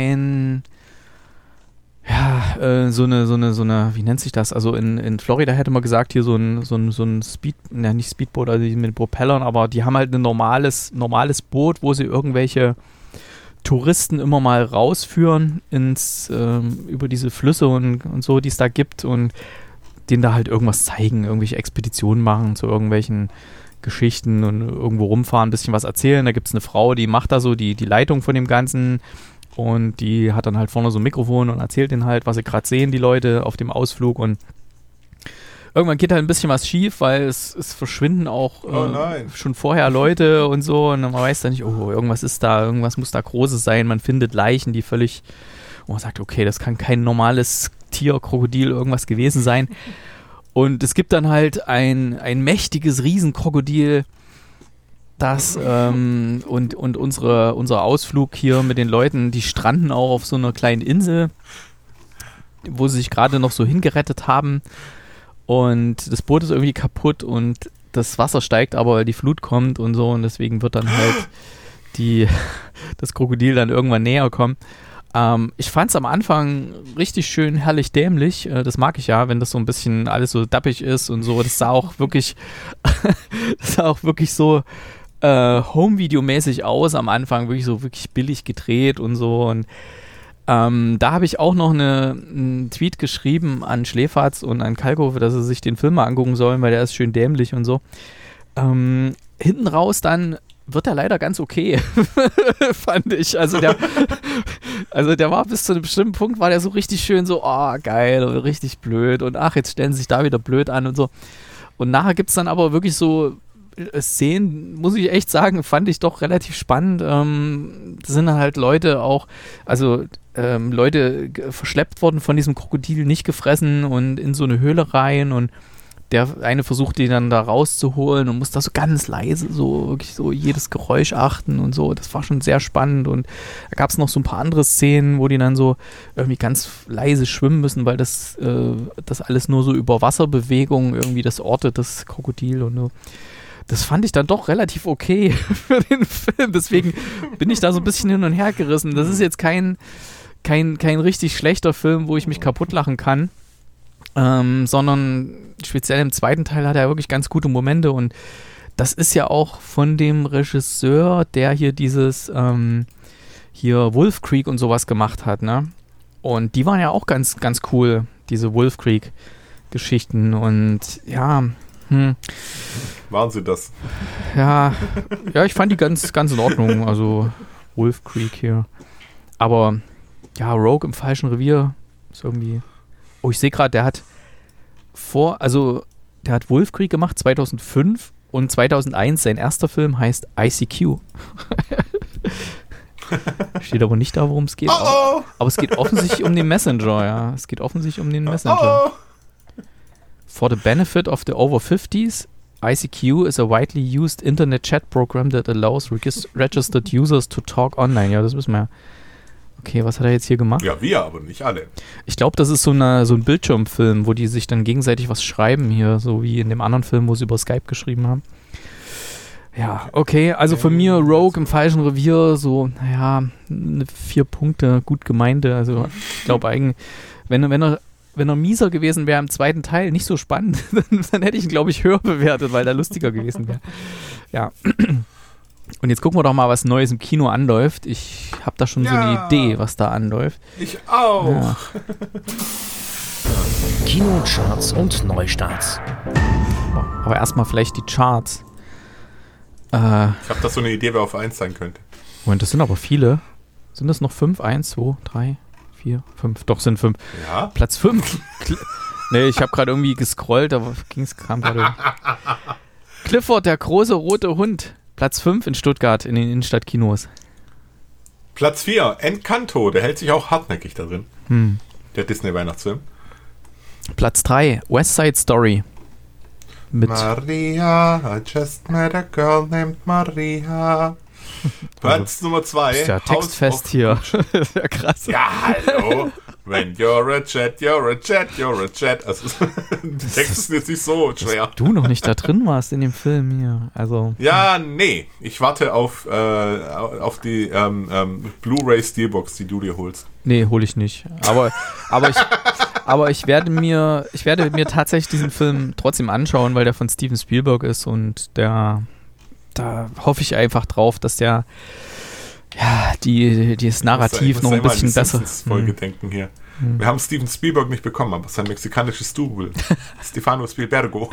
so eine, wie nennt sich das? Also in Florida hätte man gesagt, hier so ein nicht Speedboot, also mit Propellern, aber die haben halt ein normales Boot, wo sie irgendwelche Touristen immer mal rausführen über diese Flüsse und so, die es da gibt und denen da halt irgendwas zeigen, irgendwelche Expeditionen machen zu irgendwelchen Geschichten und irgendwo rumfahren, ein bisschen was erzählen. Da gibt es eine Frau, die macht da so die Leitung von dem Ganzen. Und die hat dann halt vorne so ein Mikrofon und erzählt denen halt, was sie gerade sehen, die Leute auf dem Ausflug. Und irgendwann geht halt ein bisschen was schief, weil es verschwinden auch schon vorher Leute und so. Und man weiß dann nicht, irgendwas ist da, irgendwas muss da Großes sein. Man findet Leichen, die völlig, wo man sagt, okay, das kann kein normales Tier, Krokodil, irgendwas gewesen sein. Und es gibt dann halt ein mächtiges Riesenkrokodil, das und unser Ausflug hier mit den Leuten, die stranden auch auf so einer kleinen Insel, wo sie sich gerade noch so hingerettet haben und das Boot ist irgendwie kaputt und das Wasser steigt, aber die Flut kommt und so und deswegen wird dann halt das Krokodil dann irgendwann näher kommen. Ich fand es am Anfang richtig schön herrlich dämlich. Das mag ich ja, wenn das so ein bisschen alles so dappig ist und so. Das sah auch wirklich so Home-Video-mäßig aus am Anfang, wirklich billig gedreht und so. Und da habe ich auch noch einen Tweet geschrieben an Schläferz und an Kalkofe, dass sie sich den Film mal angucken sollen, weil der ist schön dämlich und so. Hinten raus dann wird er leider ganz okay, fand ich. Also der war bis zu einem bestimmten Punkt, war der so richtig schön so, geil, richtig blöd und jetzt stellen sie sich da wieder blöd an und so. Und nachher gibt es dann aber wirklich so Szenen, muss ich echt sagen, fand ich doch relativ spannend. Das sind dann halt Leute auch, Leute verschleppt worden von diesem Krokodil, nicht gefressen und in so eine Höhle rein und der eine versucht, die dann da rauszuholen und muss da so ganz leise so wirklich so jedes Geräusch achten und so. Das war schon sehr spannend und da gab es noch so ein paar andere Szenen, wo die dann so irgendwie ganz leise schwimmen müssen, weil das alles nur so über Wasserbewegungen irgendwie das ortet, das Krokodil und so. Das fand ich dann doch relativ okay für den Film. Deswegen bin ich da so ein bisschen hin und her gerissen. Das ist jetzt kein richtig schlechter Film, wo ich mich kaputt lachen kann. Sondern speziell im zweiten Teil hat er wirklich ganz gute Momente und das ist ja auch von dem Regisseur, der hier dieses hier Wolf Creek und sowas gemacht hat, ne? Und die waren ja auch ganz, ganz cool, diese Wolf Creek Geschichten und ja, Waren sie das? Ja, ich fand die ganz, ganz in Ordnung, also Wolf Creek hier. Aber ja, Rogue im falschen Revier ist irgendwie... Oh, ich sehe gerade, der hat Wolf Creek gemacht 2005 und 2001 sein erster Film heißt ICQ. Steht aber nicht da, worum es geht. Oh. Aber es geht offensichtlich um den Messenger, ja. Es geht offensichtlich um den Messenger. Oh. For the benefit of the over 50s, ICQ is a widely used internet chat program that allows registered users to talk online. Ja, das wissen wir ja. Okay, was hat er jetzt hier gemacht? Ja, wir, aber nicht alle. Ich glaube, das ist so ein Bildschirmfilm, wo die sich dann gegenseitig was schreiben hier, so wie in dem anderen Film, wo sie über Skype geschrieben haben. Ja, okay, also von mir Rogue im falschen Revier, so, 4 Punkte, gut gemeinte. Also ich glaube eigentlich, wenn er mieser gewesen wäre im zweiten Teil, nicht so spannend, dann hätte ich ihn, glaube ich, höher bewertet, weil er lustiger gewesen wäre. Ja. Und jetzt gucken wir doch mal, was Neues im Kino anläuft. Ich habe da schon so eine Idee, was da anläuft. Ich auch. Ja. Kinocharts und Neustarts. Aber erstmal vielleicht die Charts. Ich habe da so eine Idee, wer auf 1 sein könnte. Moment, das sind aber viele. Sind das noch 5? 1, 2, 3, 4, 5. Doch, sind 5. Ja. Platz 5. Nee, ich habe gerade irgendwie gescrollt, aber kam gerade. Clifford, der große rote Hund. Platz 5 in Stuttgart, in den Innenstadtkinos. Platz 4, Encanto, der hält sich auch hartnäckig da drin. Der Disney-Weihnachtsfilm. Platz 3, West Side Story. Mit Maria, I just met a girl named Maria. Platz Nummer 2. ist ja textfest hier. Das ist ja krass. Ja, hallo. When you're a jet, you're a jet, you're a jet. Also, der Text ist jetzt nicht so schwer. Dass du noch nicht da drin warst in dem Film hier. Also. Ja, nee. Ich warte auf die Blu-ray Steelbox, die du dir holst. Nee, hole ich nicht. Aber ich werde mir tatsächlich diesen Film trotzdem anschauen, weil der von Steven Spielberg ist und da hoffe ich einfach drauf, dass der das Narrativ noch ein bisschen besser. Folge denken hier. Wir haben Steven Spielberg nicht bekommen, aber sein mexikanisches Double. Stefano Spielbergo.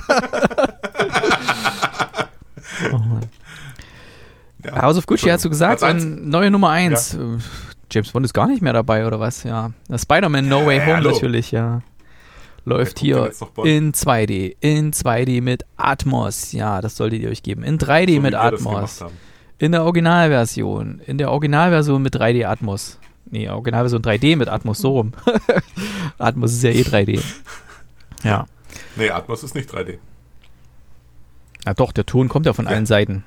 Oh ja. House of Gucci hast du gesagt, neue Nummer 1. Ja. James Bond ist gar nicht mehr dabei, oder was? Ja. Spider-Man No Way Home natürlich, ja. Läuft hier in 2D mit Atmos. Ja, das solltet ihr euch geben. In 3D so mit Atmos. In der Originalversion mit 3D Atmos. Nee, Originalversion 3D mit Atmos, so rum. Atmos ist ja 3D. Ja. Nee, Atmos ist nicht 3D. Ja doch, der Ton kommt ja von allen Seiten.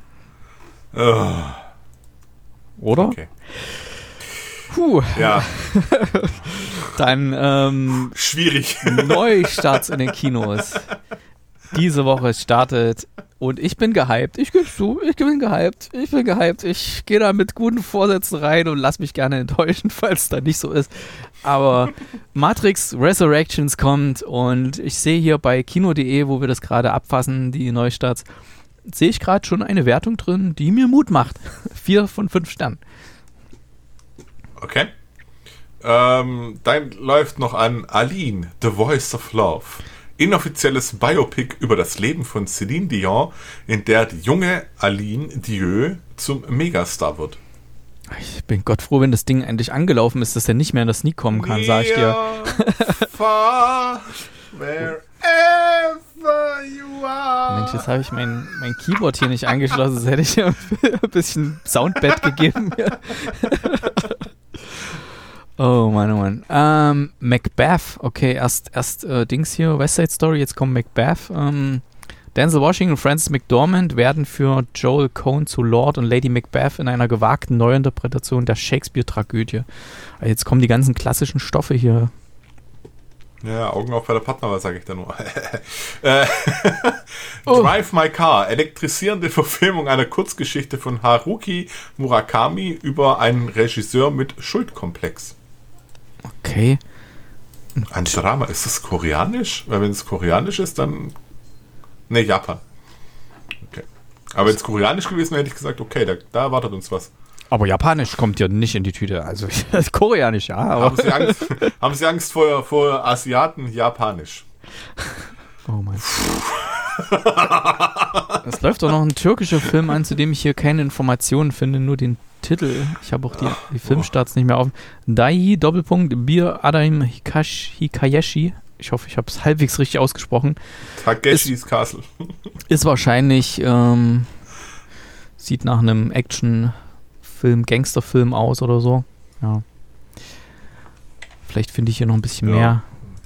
Oder? Okay. Puh. Ja. Dann schwierig. Neustarts in den Kinos. Diese Woche startet und ich bin gehypt. Ich gebe zu, ich bin gehypt. Ich gehe da mit guten Vorsätzen rein und lass mich gerne enttäuschen, falls es dann nicht so ist. Aber Matrix Resurrections kommt und ich sehe hier bei Kino.de, wo wir das gerade abfassen, die Neustarts, sehe ich gerade schon eine Wertung drin, die mir Mut macht. 4 von 5 Sternen. Okay. Dann läuft noch an Aline, The Voice of Love. Inoffizielles Biopic über das Leben von Céline Dion, in der die junge Aline Dieu zum Megastar wird. Ich bin Gott froh, wenn das Ding endlich angelaufen ist, dass er nicht mehr in das Sneak kommen kann, sag ich dir. Far, wherever you are. Mensch, jetzt habe ich mein Keyboard hier nicht angeschlossen, das hätte ich ja ein bisschen Soundbed gegeben. Oh Mann, oh Mann. Macbeth, okay, erst Dings hier, West Side Story, jetzt kommt Macbeth. Denzel Washington und Frances McDormand werden für Joel Coen zu Lord und Lady Macbeth in einer gewagten Neuinterpretation der Shakespeare-Tragödie. Jetzt kommen die ganzen klassischen Stoffe hier. Ja, Augen auf bei der Partner, sage ich da nur. Drive My Car, elektrisierende Verfilmung einer Kurzgeschichte von Haruki Murakami über einen Regisseur mit Schuldkomplex. Okay. Ein Drama, ist das koreanisch? Weil wenn es koreanisch ist, dann... Ne, Japan. Okay. Aber wenn es koreanisch gewesen wäre, hätte ich gesagt, okay, da erwartet uns was. Aber Japanisch kommt ja nicht in die Tüte. Also Koreanisch, ja. Aber Haben Sie Angst vor Asiaten? Japanisch. Oh mein Gott. Es läuft doch noch ein türkischer Film an, zu dem ich hier keine Informationen finde, nur den Titel. Ich habe auch die Filmstarts nicht mehr auf. Dai, Doppelpunkt, Bir Adaim Hikayeshi. Ich hoffe, ich habe es halbwegs richtig ausgesprochen. Takeshis Castle. Ist wahrscheinlich, sieht nach einem Actionfilm, Gangsterfilm aus oder so. Ja. Vielleicht finde ich hier noch ein bisschen mehr.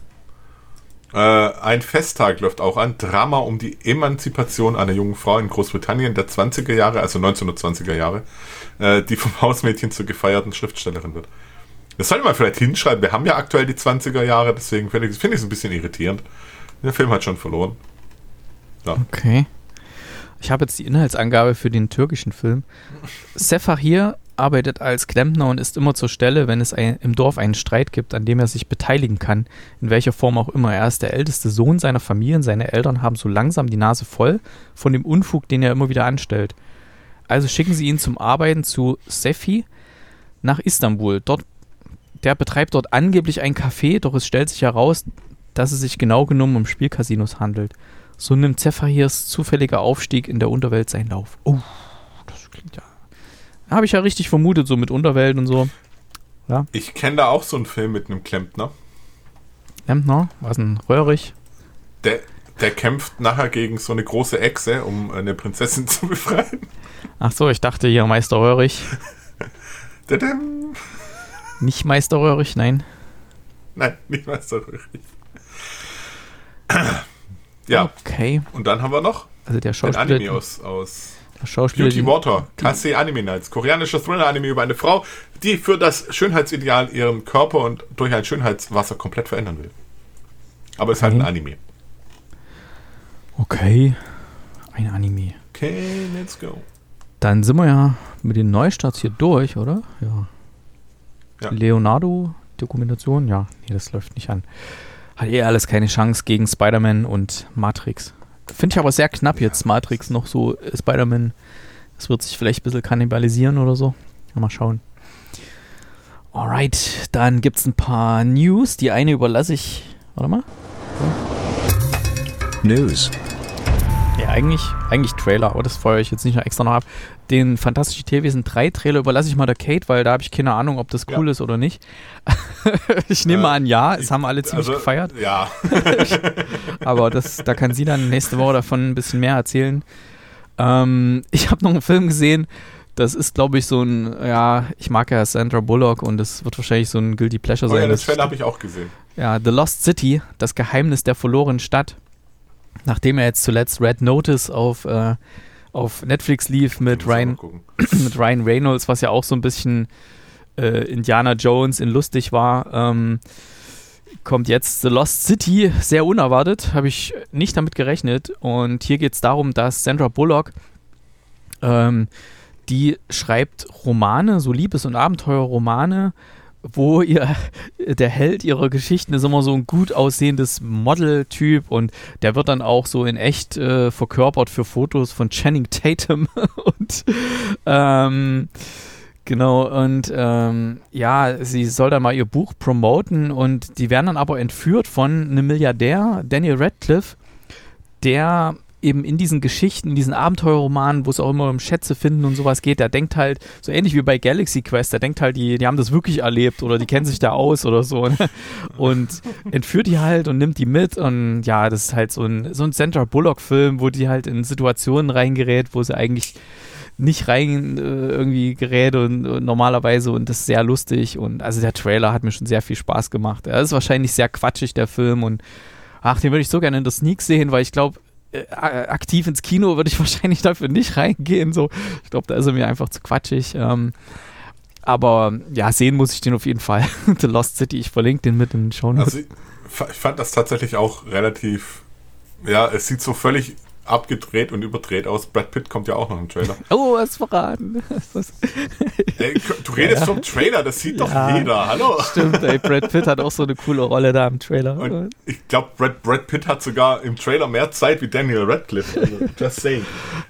Ein Festtag läuft auch an. Drama um die Emanzipation einer jungen Frau in Großbritannien der 20er Jahre, also 1920er Jahre, die vom Hausmädchen zur gefeierten Schriftstellerin wird. Das sollte man vielleicht hinschreiben. Wir haben ja aktuell die 20er Jahre, deswegen finde ich es ein bisschen irritierend. Der Film hat schon verloren. Ja. Okay. Ich habe jetzt die Inhaltsangabe für den türkischen Film. Sefahir arbeitet als Klempner und ist immer zur Stelle, wenn es im Dorf einen Streit gibt, an dem er sich beteiligen kann, in welcher Form auch immer. Er ist der älteste Sohn seiner Familie und seine Eltern haben so langsam die Nase voll von dem Unfug, den er immer wieder anstellt. Also schicken sie ihn zum Arbeiten zu Sefi nach Istanbul. Der betreibt dort angeblich ein Café, doch es stellt sich heraus, dass es sich genau genommen um Spielcasinos handelt. So nimmt Sefahirs zufälliger Aufstieg in der Unterwelt seinen Lauf. Oh, das klingt ja... Habe ich ja richtig vermutet, so mit Unterwelt und so. Ja. Ich kenne da auch so einen Film mit einem Klempner. Klempner? Was ein Röhrig? Der kämpft nachher gegen so eine große Echse, um eine Prinzessin zu befreien. Ach so, ich dachte hier Meister Röhrig. Nicht Meister Röhrig, nein. Nein, nicht Meister Röhrig. Ja. Okay. Und dann haben wir noch also der Schauspieler, ein Anime aus der Schauspieler, Beauty Water, Kase Anime Nights, koreanischer Thriller-Anime über eine Frau, die für das Schönheitsideal ihren Körper und durch ein Schönheitswasser komplett verändern will. Aber es ist halt ein Anime. Okay, ein Anime. Okay, let's go. Dann sind wir ja mit den Neustarts hier durch, oder? Ja. Leonardo-Dokumentation? Ja, nee, das läuft nicht an. Hat alles keine Chance gegen Spider-Man und Matrix. Finde ich aber sehr knapp jetzt, Matrix noch so, Spider-Man. Das wird sich vielleicht ein bisschen kannibalisieren oder so. Mal schauen. Alright, dann gibt es ein paar News. Die eine überlasse ich. Warte mal. News. Ja, eigentlich Trailer, aber das feuere ich jetzt nicht noch extra noch ab. Den Fantastische Tierwesen 3 Trailer überlasse ich mal der Kate, weil da habe ich keine Ahnung, ob das cool ist oder nicht. Ich nehme an, ja, es haben alle ziemlich gefeiert. Ja. Aber da kann sie dann nächste Woche davon ein bisschen mehr erzählen. Ich habe noch einen Film gesehen, das ist, glaube ich, so ein, ja, ich mag ja Sandra Bullock und das wird wahrscheinlich so ein Guilty Pleasure sein. Ja, das Trailer habe ich auch gesehen. Ja, The Lost City, das Geheimnis der verlorenen Stadt. Nachdem er jetzt zuletzt Red Notice auf Netflix lief mit Ryan Reynolds, was ja auch so ein bisschen Indiana Jones in lustig war, kommt jetzt The Lost City, sehr unerwartet, habe ich nicht damit gerechnet. Und hier geht es darum, dass Sandra Bullock, die schreibt Romane, so Liebes- und Abenteuerromane, wo der Held ihrer Geschichten ist immer so ein gut aussehendes Model-Typ und der wird dann auch so in echt verkörpert für Fotos von Channing Tatum und genau, und ja, sie soll dann mal ihr Buch promoten und die werden dann aber entführt von einem Milliardär, Daniel Radcliffe, der eben in diesen Geschichten, in diesen Abenteuerromanen, wo es auch immer um Schätze finden und sowas geht, der denkt halt, so ähnlich wie bei Galaxy Quest, der denkt halt, die haben das wirklich erlebt oder die kennen sich da aus oder so, ne? Und entführt die halt und nimmt die mit und ja, das ist halt so ein Sandra Bullock-Film, wo die halt in Situationen reingerät, wo sie eigentlich nicht rein irgendwie gerät und normalerweise und das ist sehr lustig und also der Trailer hat mir schon sehr viel Spaß gemacht. Er ist wahrscheinlich sehr quatschig, der Film, und den würde ich so gerne in der Sneak sehen, weil ich glaube, aktiv ins Kino würde ich wahrscheinlich dafür nicht reingehen. So. Ich glaube, da ist er mir einfach zu quatschig. Aber ja, sehen muss ich den auf jeden Fall. The Lost City, ich verlinke den mit in den Shownotes. Also ich fand das tatsächlich auch relativ, ja, es sieht so völlig abgedreht und überdreht aus. Brad Pitt kommt ja auch noch im Trailer. Oh, was verraten. Ey, du redest vom Trailer, das sieht doch jeder, hallo? Stimmt, ey, Brad Pitt hat auch so eine coole Rolle da im Trailer. Und ich glaube, Brad Pitt hat sogar im Trailer mehr Zeit wie Daniel Radcliffe. Also, just saying.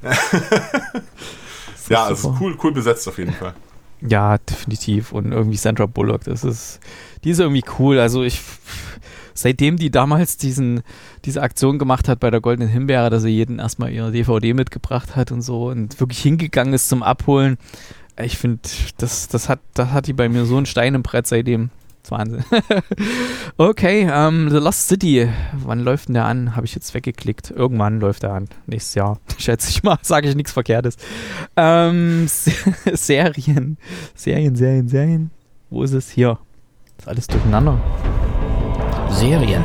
Ja, also cool besetzt auf jeden Fall. Ja, definitiv. Und irgendwie Sandra Bullock, die ist irgendwie cool. Also seitdem die damals diese Aktion gemacht hat bei der Goldenen Himbeere, dass sie jeden erstmal ihre DVD mitgebracht hat und so und wirklich hingegangen ist zum Abholen, ich finde, das hat die bei mir so einen Stein im Brett seitdem. Das ist Wahnsinn. Okay, The Lost City. Wann läuft denn der an? Habe ich jetzt weggeklickt. Irgendwann läuft er an. Nächstes Jahr, schätze ich mal. Sage ich nichts Verkehrtes. Serien. Wo ist es? Hier. Ist alles durcheinander. Serien.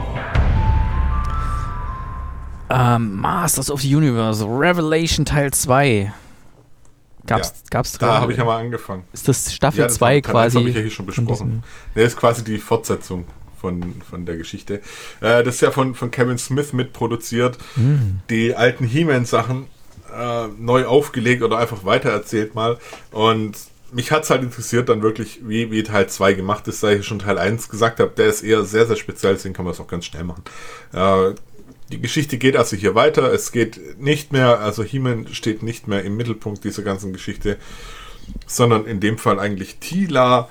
Masters of the Universe. Revelation Teil 2. Gab's da habe ich ja mal angefangen. Ist das Staffel 2 quasi? Das habe ich ja hier schon besprochen. Das ist quasi die Fortsetzung von der Geschichte. Das ist ja von Kevin Smith mitproduziert. Die alten He-Man-Sachen neu aufgelegt oder einfach weitererzählt mal. Und mich hat es halt interessiert dann wirklich, wie Teil 2 gemacht ist, da ich schon Teil 1 gesagt habe. Der ist eher sehr, sehr speziell, deswegen kann man das auch ganz schnell machen. Die Geschichte geht also hier weiter. Es geht nicht mehr, also He-Man steht nicht mehr im Mittelpunkt dieser ganzen Geschichte, sondern in dem Fall eigentlich Teela,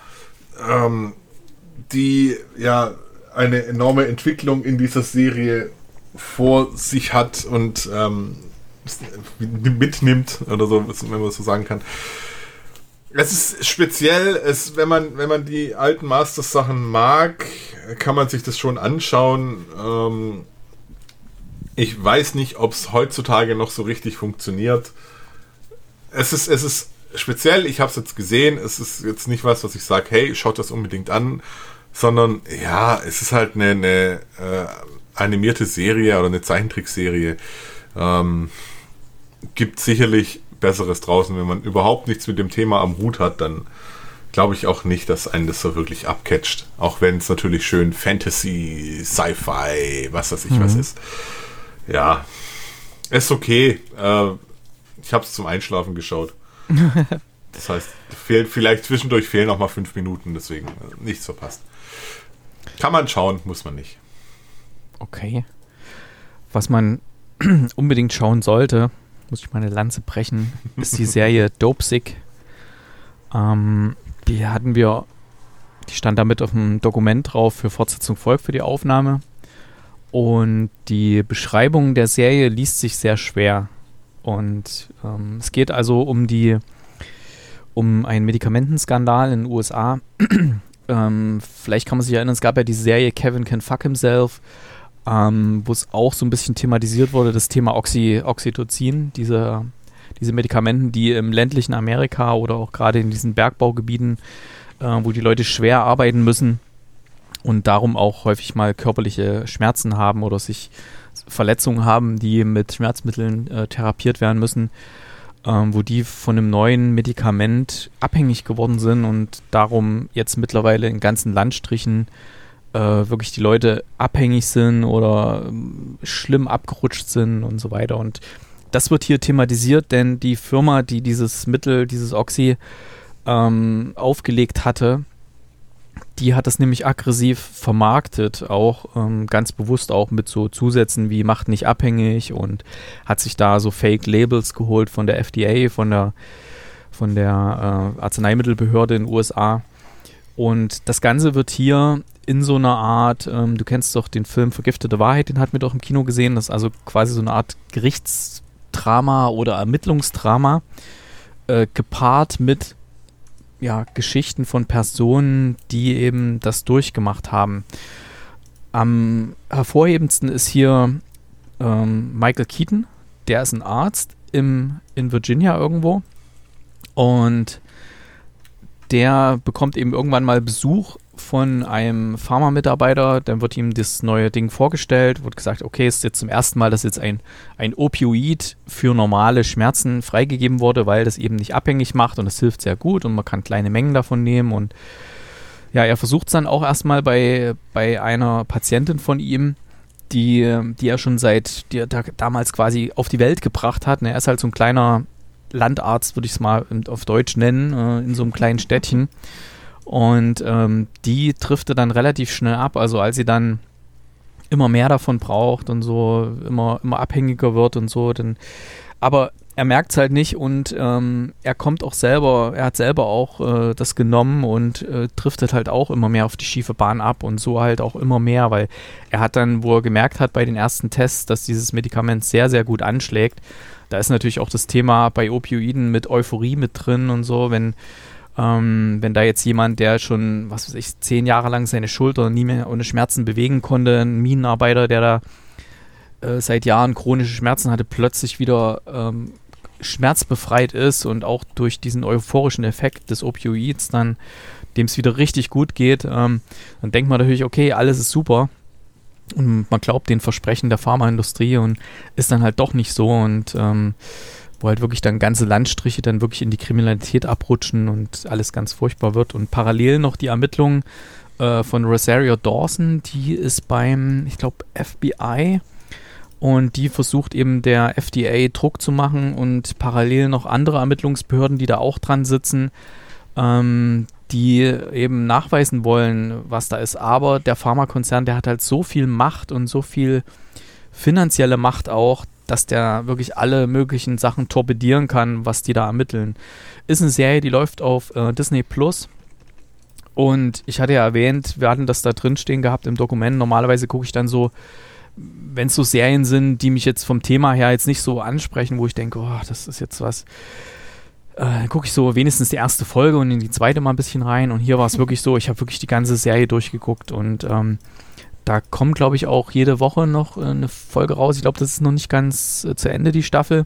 die ja eine enorme Entwicklung in dieser Serie vor sich hat und mitnimmt oder so, wenn man so sagen kann. Es ist speziell, wenn man die alten Masters-Sachen mag, kann man sich das schon anschauen. Ich weiß nicht, ob es heutzutage noch so richtig funktioniert. Es ist speziell, ich habe es jetzt gesehen, es ist jetzt nicht was ich sage, hey, schaut das unbedingt an, sondern ja, es ist halt eine animierte Serie oder eine Zeichentrickserie. Gibt sicherlich Besseres draußen. Wenn man überhaupt nichts mit dem Thema am Hut hat, dann glaube ich auch nicht, dass einen das so wirklich abcatcht. Auch wenn es natürlich schön Fantasy, Sci-Fi, was weiß ich was ist. Ja, ist okay. Ich habe es zum Einschlafen geschaut. Das heißt, vielleicht zwischendurch fehlen noch mal 5 Minuten, deswegen nichts verpasst. Kann man schauen, muss man nicht. Okay. Was man unbedingt schauen sollte, muss ich meine Lanze brechen, ist die Serie Dopesick. Die stand damit auf dem Dokument drauf für Fortsetzung folgt für die Aufnahme. Und die Beschreibung der Serie liest sich sehr schwer. Und es geht also um einen Medikamentenskandal in den USA. Vielleicht kann man sich erinnern, es gab ja die Serie Kevin Can Fuck Himself, wo es auch so ein bisschen thematisiert wurde, das Thema Oxytocin, diese Medikamenten, die im ländlichen Amerika oder auch gerade in diesen Bergbaugebieten, wo die Leute schwer arbeiten müssen und darum auch häufig mal körperliche Schmerzen haben oder sich Verletzungen haben, die mit Schmerzmitteln therapiert werden müssen, wo die von einem neuen Medikament abhängig geworden sind und darum jetzt mittlerweile in ganzen Landstrichen wirklich die Leute abhängig sind oder schlimm abgerutscht sind und so weiter. Und das wird hier thematisiert, denn die Firma, die dieses Mittel, dieses Oxy aufgelegt hatte, die hat das nämlich aggressiv vermarktet, auch ganz bewusst auch mit so Zusätzen wie macht nicht abhängig und hat sich da so Fake-Labels geholt von der FDA, von der Arzneimittelbehörde in den USA. Und das Ganze wird hier in so einer Art, du kennst doch den Film Vergiftete Wahrheit, den hatten wir doch im Kino gesehen, das ist also quasi so eine Art Gerichtsdrama oder Ermittlungsdrama, gepaart mit Geschichten von Personen, die eben das durchgemacht haben. Am hervorhebendsten ist hier Michael Keaton, der ist ein Arzt, in Virginia irgendwo und der bekommt eben irgendwann mal Besuch von einem Pharma-Mitarbeiter, dann wird ihm das neue Ding vorgestellt, wird gesagt, okay, es ist jetzt zum ersten Mal, dass jetzt ein Opioid für normale Schmerzen freigegeben wurde, weil das eben nicht abhängig macht und das hilft sehr gut und man kann kleine Mengen davon nehmen und ja, er versucht es dann auch erstmal bei einer Patientin von ihm, die er schon die er damals quasi auf die Welt gebracht hat. Er ist halt so ein kleiner Landarzt, würde ich es mal auf Deutsch nennen, in so einem kleinen Städtchen. Und die trifft er dann relativ schnell ab. Also als sie dann immer mehr davon braucht und so immer abhängiger wird und so, aber er merkt es halt nicht und er hat selber auch das genommen und driftet halt auch immer mehr auf die schiefe Bahn ab und so halt auch immer mehr, weil er hat dann, wo er gemerkt hat bei den ersten Tests, dass dieses Medikament sehr, sehr gut anschlägt, da ist natürlich auch das Thema bei Opioiden mit Euphorie mit drin und so, wenn da jetzt jemand, der schon, 10 Jahre lang seine Schulter nie mehr ohne Schmerzen bewegen konnte, ein Minenarbeiter, der da seit Jahren chronische Schmerzen hatte, plötzlich wieder schmerzbefreit ist und auch durch diesen euphorischen Effekt des Opioids dann, dem es wieder richtig gut geht, dann denkt man natürlich, okay, alles ist super und man glaubt den Versprechen der Pharmaindustrie und ist dann halt doch nicht so und wo halt wirklich dann ganze Landstriche dann wirklich in die Kriminalität abrutschen und alles ganz furchtbar wird und parallel noch die Ermittlungen von Rosario Dawson, die ist beim, ich glaube, FBI und die versucht eben der FDA Druck zu machen und parallel noch andere Ermittlungsbehörden, die da auch dran sitzen, die eben nachweisen wollen, was da ist. Aber der Pharmakonzern, der hat halt so viel Macht und so viel finanzielle Macht auch, dass der wirklich alle möglichen Sachen torpedieren kann, was die da ermitteln. Ist eine Serie, die läuft auf Disney Plus. Und ich hatte ja erwähnt, wir hatten das da drin stehen gehabt im Dokument. Normalerweise gucke ich dann so, wenn es so Serien sind, die mich jetzt vom Thema her jetzt nicht so ansprechen, wo ich denke, oh, das ist jetzt was, dann gucke ich so wenigstens die erste Folge und in die zweite mal ein bisschen rein. Und hier war es wirklich so, ich habe wirklich die ganze Serie durchgeguckt und da kommt, glaube ich, auch jede Woche noch eine Folge raus. Ich glaube, das ist noch nicht ganz zu Ende, die Staffel.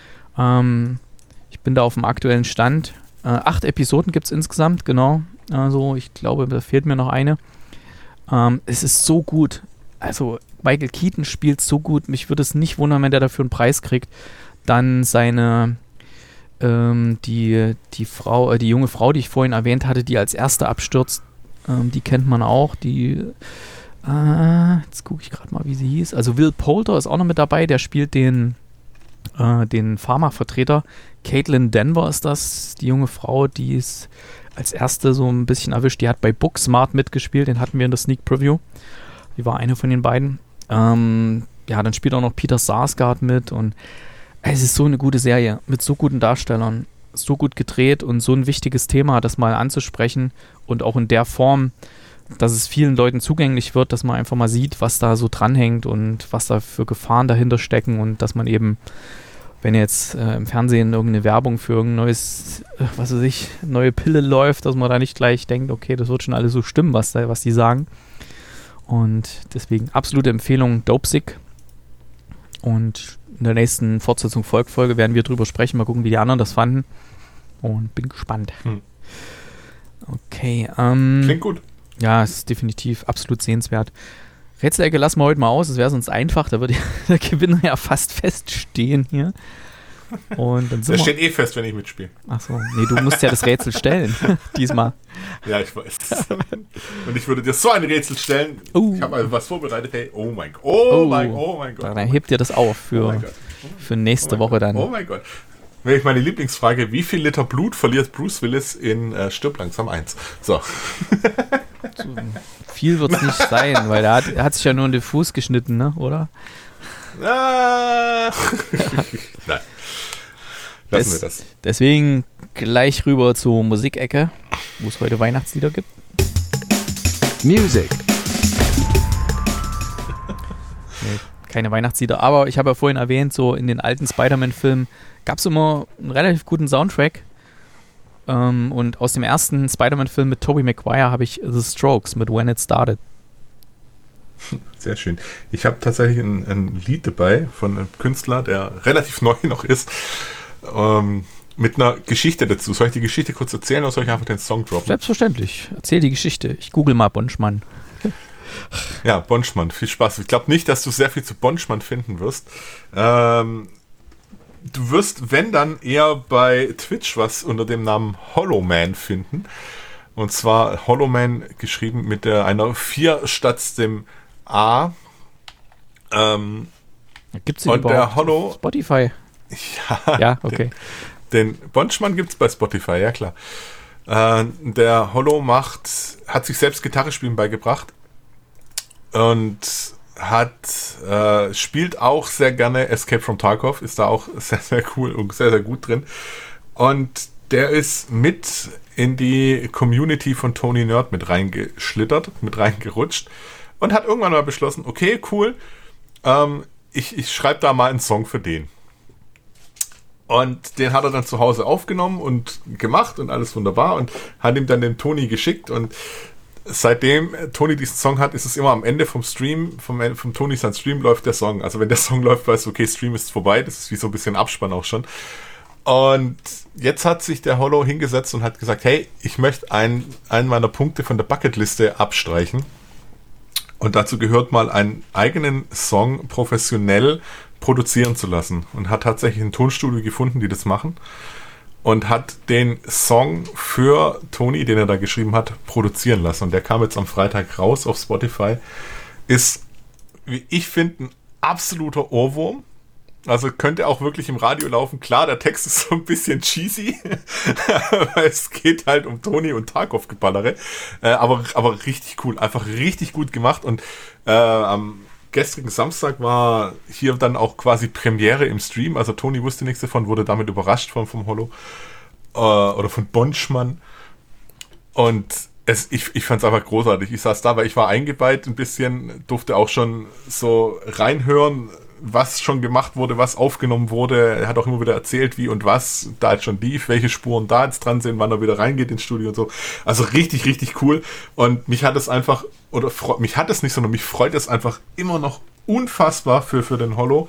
Ich bin da auf dem aktuellen Stand. 8 Episoden gibt es insgesamt, genau. Also ich glaube, da fehlt mir noch eine. Es ist so gut. Also Michael Keaton spielt so gut. Mich würde es nicht wundern, wenn der dafür einen Preis kriegt. Dann die junge Frau, die ich vorhin erwähnt hatte, die als erste abstürzt, die kennt man auch. Jetzt gucke ich gerade mal, wie sie hieß. Also Will Poulter ist auch noch mit dabei. Der spielt den Pharma-Vertreter. Caitlin Denver ist das, die junge Frau, die ist als erste so ein bisschen erwischt. Die hat bei Booksmart mitgespielt. Den hatten wir in der Sneak Preview. Die war eine von den beiden. Dann spielt auch noch Peter Sarsgaard mit und es ist so eine gute Serie mit so guten Darstellern, so gut gedreht und so ein wichtiges Thema, das mal anzusprechen und auch in der Form, dass es vielen Leuten zugänglich wird, dass man einfach mal sieht, was da so dranhängt und was da für Gefahren dahinter stecken und dass man eben, wenn jetzt im Fernsehen irgendeine Werbung für irgendein neues, neue Pille läuft, dass man da nicht gleich denkt, okay, das wird schon alles so stimmen, was die sagen. Und deswegen absolute Empfehlung, Dopesick. Und in der nächsten Fortsetzung-Folge werden wir drüber sprechen, mal gucken, wie die anderen das fanden. Und bin gespannt. Okay. Klingt gut. Ja, es ist definitiv absolut sehenswert. Rätselecke lassen wir heute mal aus, es wäre sonst einfach, da würde der Gewinner ja fast feststehen hier. Und dann der steht eh fest, wenn ich mitspiele. Achso, nee, du musst ja das Rätsel stellen, diesmal. Ja, ich weiß. Und ich würde dir so ein Rätsel stellen. Ich habe also was vorbereitet. Hey, oh mein Gott. Oh mein Gott. Dann hebt ihr das auf für nächste Woche dann. Oh mein Gott. Wäre ich meine Lieblingsfrage, wie viel Liter Blut verliert Bruce Willis in Stirb langsam 1? So. Viel wird es nicht sein, weil er hat sich ja nur in den Fuß geschnitten, ne? Oder? Nein. Lassen wir das. Deswegen gleich rüber zur Musikecke, wo es heute Weihnachtslieder gibt. Music. Nee, keine Weihnachtslieder, aber ich habe ja vorhin erwähnt, so in den alten Spider-Man-Filmen gab es immer einen relativ guten Soundtrack. Und aus dem ersten Spider-Man-Film mit Tobey Maguire habe ich The Strokes mit When It Started. Sehr schön. Ich habe tatsächlich ein Lied dabei von einem Künstler, der relativ neu noch ist, mit einer Geschichte dazu. Soll ich die Geschichte kurz erzählen oder soll ich einfach den Song droppen? Selbstverständlich. Erzähl die Geschichte. Ich google mal Bonschmann. Ja, Bonschmann, viel Spaß. Ich glaube nicht, dass du sehr viel zu Bonschmann finden wirst. Du wirst, wenn dann, eher bei Twitch was unter dem Namen Hollowman finden. Und zwar Hollowman geschrieben mit einer 4 statt dem A. Gibt's und der Hollow... Spotify. Ja, okay. Den Bonschmann gibt es bei Spotify, ja klar. Der Hollow hat sich selbst Gitarre spielen beigebracht und spielt auch sehr gerne Escape from Tarkov, ist da auch sehr, sehr cool und sehr, sehr gut drin. Und der ist mit in die Community von Tony Nerd mit reingerutscht und hat irgendwann mal beschlossen, okay, cool, ich schreibe da mal einen Song für den. Und den hat er dann zu Hause aufgenommen und gemacht und alles wunderbar und hat ihm dann den Tony geschickt. Und seitdem Tony diesen Song hat, ist es immer am Ende vom Stream, vom Tony sein Stream läuft der Song. Also wenn der Song läuft, weißt du, okay, Stream ist vorbei. Das ist wie so ein bisschen Abspann auch schon. Und jetzt hat sich der Hollow hingesetzt und hat gesagt, hey, ich möchte einen meiner Punkte von der Bucketliste abstreichen. Und dazu gehört mal einen eigenen Song professionell produzieren zu lassen. Und hat tatsächlich ein Tonstudio gefunden, die das machen. Und hat den Song für Tony, den er da geschrieben hat, produzieren lassen. Und der kam jetzt am Freitag raus auf Spotify. Ist, wie ich finde, ein absoluter Ohrwurm. Also könnte auch wirklich im Radio laufen. Klar, der Text ist so ein bisschen cheesy, weil es geht halt um Tony und Tarkov-Geballere. Aber richtig cool, einfach richtig gut gemacht. Und am gestrigen Samstag war hier dann auch quasi Premiere im Stream. Also Tony wusste nichts davon, wurde damit überrascht vom Hollow oder von Bonschmann. Und ich fand es einfach großartig. Ich saß da, weil ich war eingeweiht ein bisschen, durfte auch schon so reinhören, was schon gemacht wurde, was aufgenommen wurde. Er hat auch immer wieder erzählt, wie und was da jetzt schon lief, welche Spuren da jetzt dran sind, wann er wieder reingeht ins Studio und so. Also richtig, richtig cool. Und mich hat es einfach, mich hat es nicht, sondern mich freut es einfach immer noch unfassbar für den Hollow,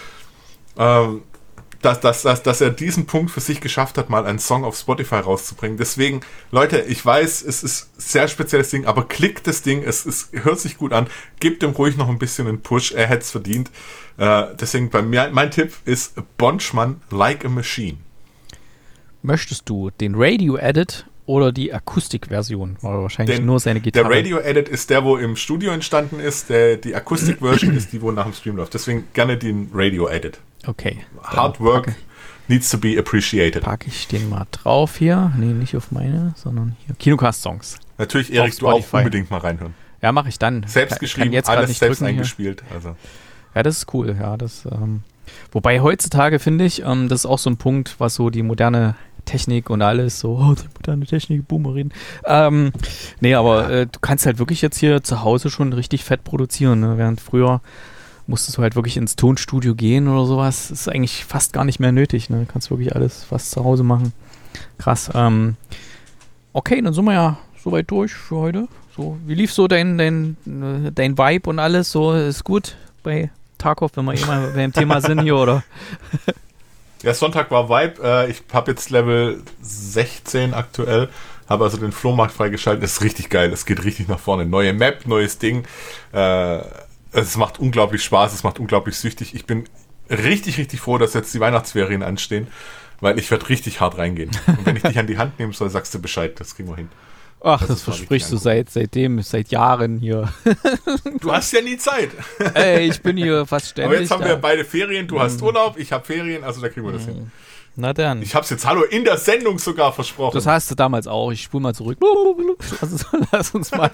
dass er diesen Punkt für sich geschafft hat, mal einen Song auf Spotify rauszubringen. Deswegen, Leute, ich weiß, es ist ein sehr spezielles Ding, aber klickt das Ding, es hört sich gut an, gebt dem ruhig noch ein bisschen einen Push, er hätte es verdient. Deswegen bei mir, mein Tipp ist Bonschmann Like a Machine. Möchtest du den Radio-Edit oder die Akustikversion? Oder wahrscheinlich nur seine Gitarre. Der Radio-Edit ist der, wo im Studio entstanden ist, die Akustik-Version ist die, wo nach dem Stream läuft. Deswegen gerne den Radio-Edit. Okay. Hard work needs to be appreciated. Packe ich den mal drauf hier. Nee, nicht auf meine, sondern hier. Kinocast-Songs. Natürlich, Erik, du auch unbedingt mal reinhören. Ja, mache ich dann. Selbst geschrieben, jetzt alles nicht selbst drücken eingespielt. Also. Ja, das ist cool. Ja, wobei heutzutage finde ich, das ist auch so ein Punkt, was so die moderne Technik und alles so, die moderne Technik, Boomerin. Nee, aber du kannst halt wirklich jetzt hier zu Hause schon richtig fett produzieren, ne? Während früher musstest du halt wirklich ins Tonstudio gehen oder sowas. Das ist eigentlich fast gar nicht mehr nötig, ne? Du kannst wirklich alles fast zu Hause machen. Krass. Okay, dann sind wir ja soweit durch für heute. So, wie lief so dein Vibe und alles? So, ist gut bei Tarkov, wenn wir eh mal beim Thema sind hier, oder? Ja, Sonntag war Vibe. Ich habe jetzt Level 16 aktuell. Habe also den Flohmarkt freigeschaltet. Das ist richtig geil. Es geht richtig nach vorne. Neue Map, neues Ding. Es macht unglaublich Spaß. Es macht unglaublich süchtig. Ich bin richtig, richtig froh, dass jetzt die Weihnachtsferien anstehen, weil ich werde richtig hart reingehen. Und wenn ich dich an die Hand nehmen soll, sagst du Bescheid. Das kriegen wir hin. Ach, das versprichst du seit Jahren hier. Du hast ja nie Zeit. Ey, ich bin hier fast ständig. Aber jetzt haben wir beide Ferien. Du hast Urlaub, ich habe Ferien. Also da kriegen wir das hin. Na dann. Ich hab's jetzt, in der Sendung sogar versprochen. Das hast du damals auch. Ich spule mal zurück. Lass uns mal.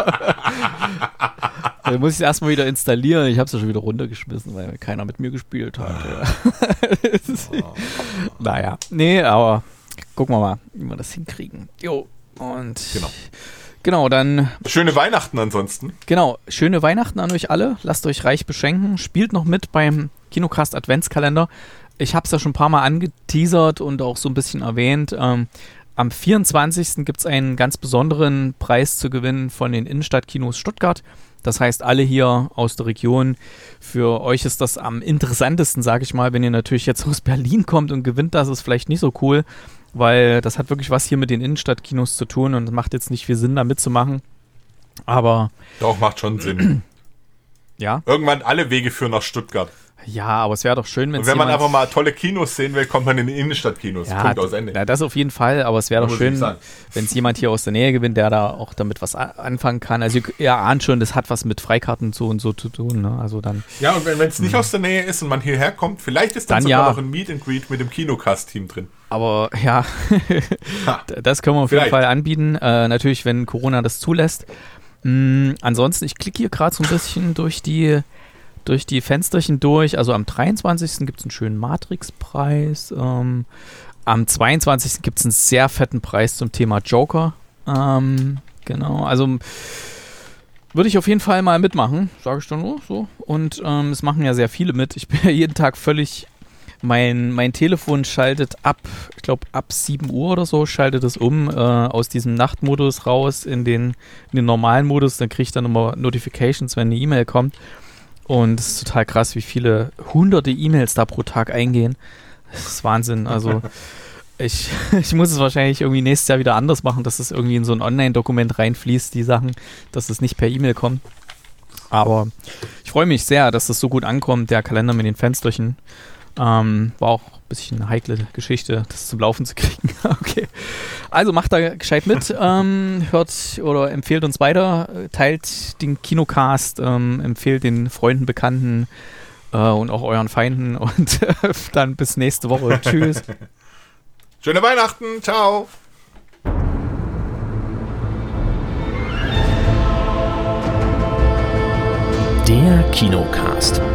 Dann muss ich es erstmal wieder installieren. Ich hab's ja schon wieder runtergeschmissen, weil keiner mit mir gespielt hat. Naja. Nee, aber gucken wir mal, wie wir das hinkriegen. Jo. Und genau, dann schöne Weihnachten ansonsten. Genau, schöne Weihnachten an euch alle. Lasst euch reich beschenken. Spielt noch mit beim Kinocast Adventskalender. Ich habe es ja schon ein paar Mal angeteasert und auch so ein bisschen erwähnt. Am 24. gibt es einen ganz besonderen Preis zu gewinnen von den Innenstadtkinos Stuttgart. Das heißt, alle hier aus der Region, für euch ist das am interessantesten, sage ich mal. Wenn ihr natürlich jetzt aus Berlin kommt und gewinnt, das ist vielleicht nicht so cool, weil das hat wirklich was hier mit den Innenstadtkinos zu tun und es macht jetzt nicht viel Sinn, da mitzumachen. Aber Doch, macht schon Sinn. ja. Irgendwann alle Wege führen nach Stuttgart. Ja, aber es wäre doch schön, Und wenn man einfach mal tolle Kinos sehen will, kommt man in die Innenstadtkinos. Ja, Punkt aus Ende. ja, das auf jeden Fall, aber es wäre doch Muss ich schön, sagen. wenn es jemand hier aus der Nähe gewinnt, der da auch damit was anfangen kann. Also ihr ahnt schon, das hat was mit Freikarten und so zu tun. Ne? Also dann. Ja, und wenn es nicht aus der Nähe ist und man hierher kommt, vielleicht ist dann sogar noch ein Meet and Greet mit dem Kinocast-Team drin. Aber ja, das können wir auf jeden Fall anbieten. Natürlich, wenn Corona das zulässt. Ansonsten, ich klicke hier gerade so ein bisschen durch die Fensterchen durch. Also am 23. gibt es einen schönen Matrix-Preis. Am 22. gibt es einen sehr fetten Preis zum Thema Joker. Genau, also würde ich auf jeden Fall mal mitmachen, sage ich dann nur so. Und es machen ja sehr viele mit. Ich bin ja jeden Tag völlig... Mein Telefon schaltet ab 7 Uhr oder so, schaltet es aus diesem Nachtmodus raus in den normalen Modus. Dann kriege ich dann immer Notifications, wenn eine E-Mail kommt. Und es ist total krass, wie viele hunderte E-Mails da pro Tag eingehen. Das ist Wahnsinn. Also ich muss es wahrscheinlich irgendwie nächstes Jahr wieder anders machen, dass es irgendwie in so ein Online-Dokument reinfließt, die Sachen, dass es nicht per E-Mail kommt. Aber ich freue mich sehr, dass das so gut ankommt, der Kalender mit den Fensterchen. War auch ein bisschen eine heikle Geschichte, das zum Laufen zu kriegen. Okay. Also macht da gescheit mit, hört oder empfehlt uns weiter, teilt den Kinocast, empfehlt den Freunden, Bekannten und auch euren Feinden und dann bis nächste Woche. Tschüss. Schöne Weihnachten, ciao. Der Kinocast.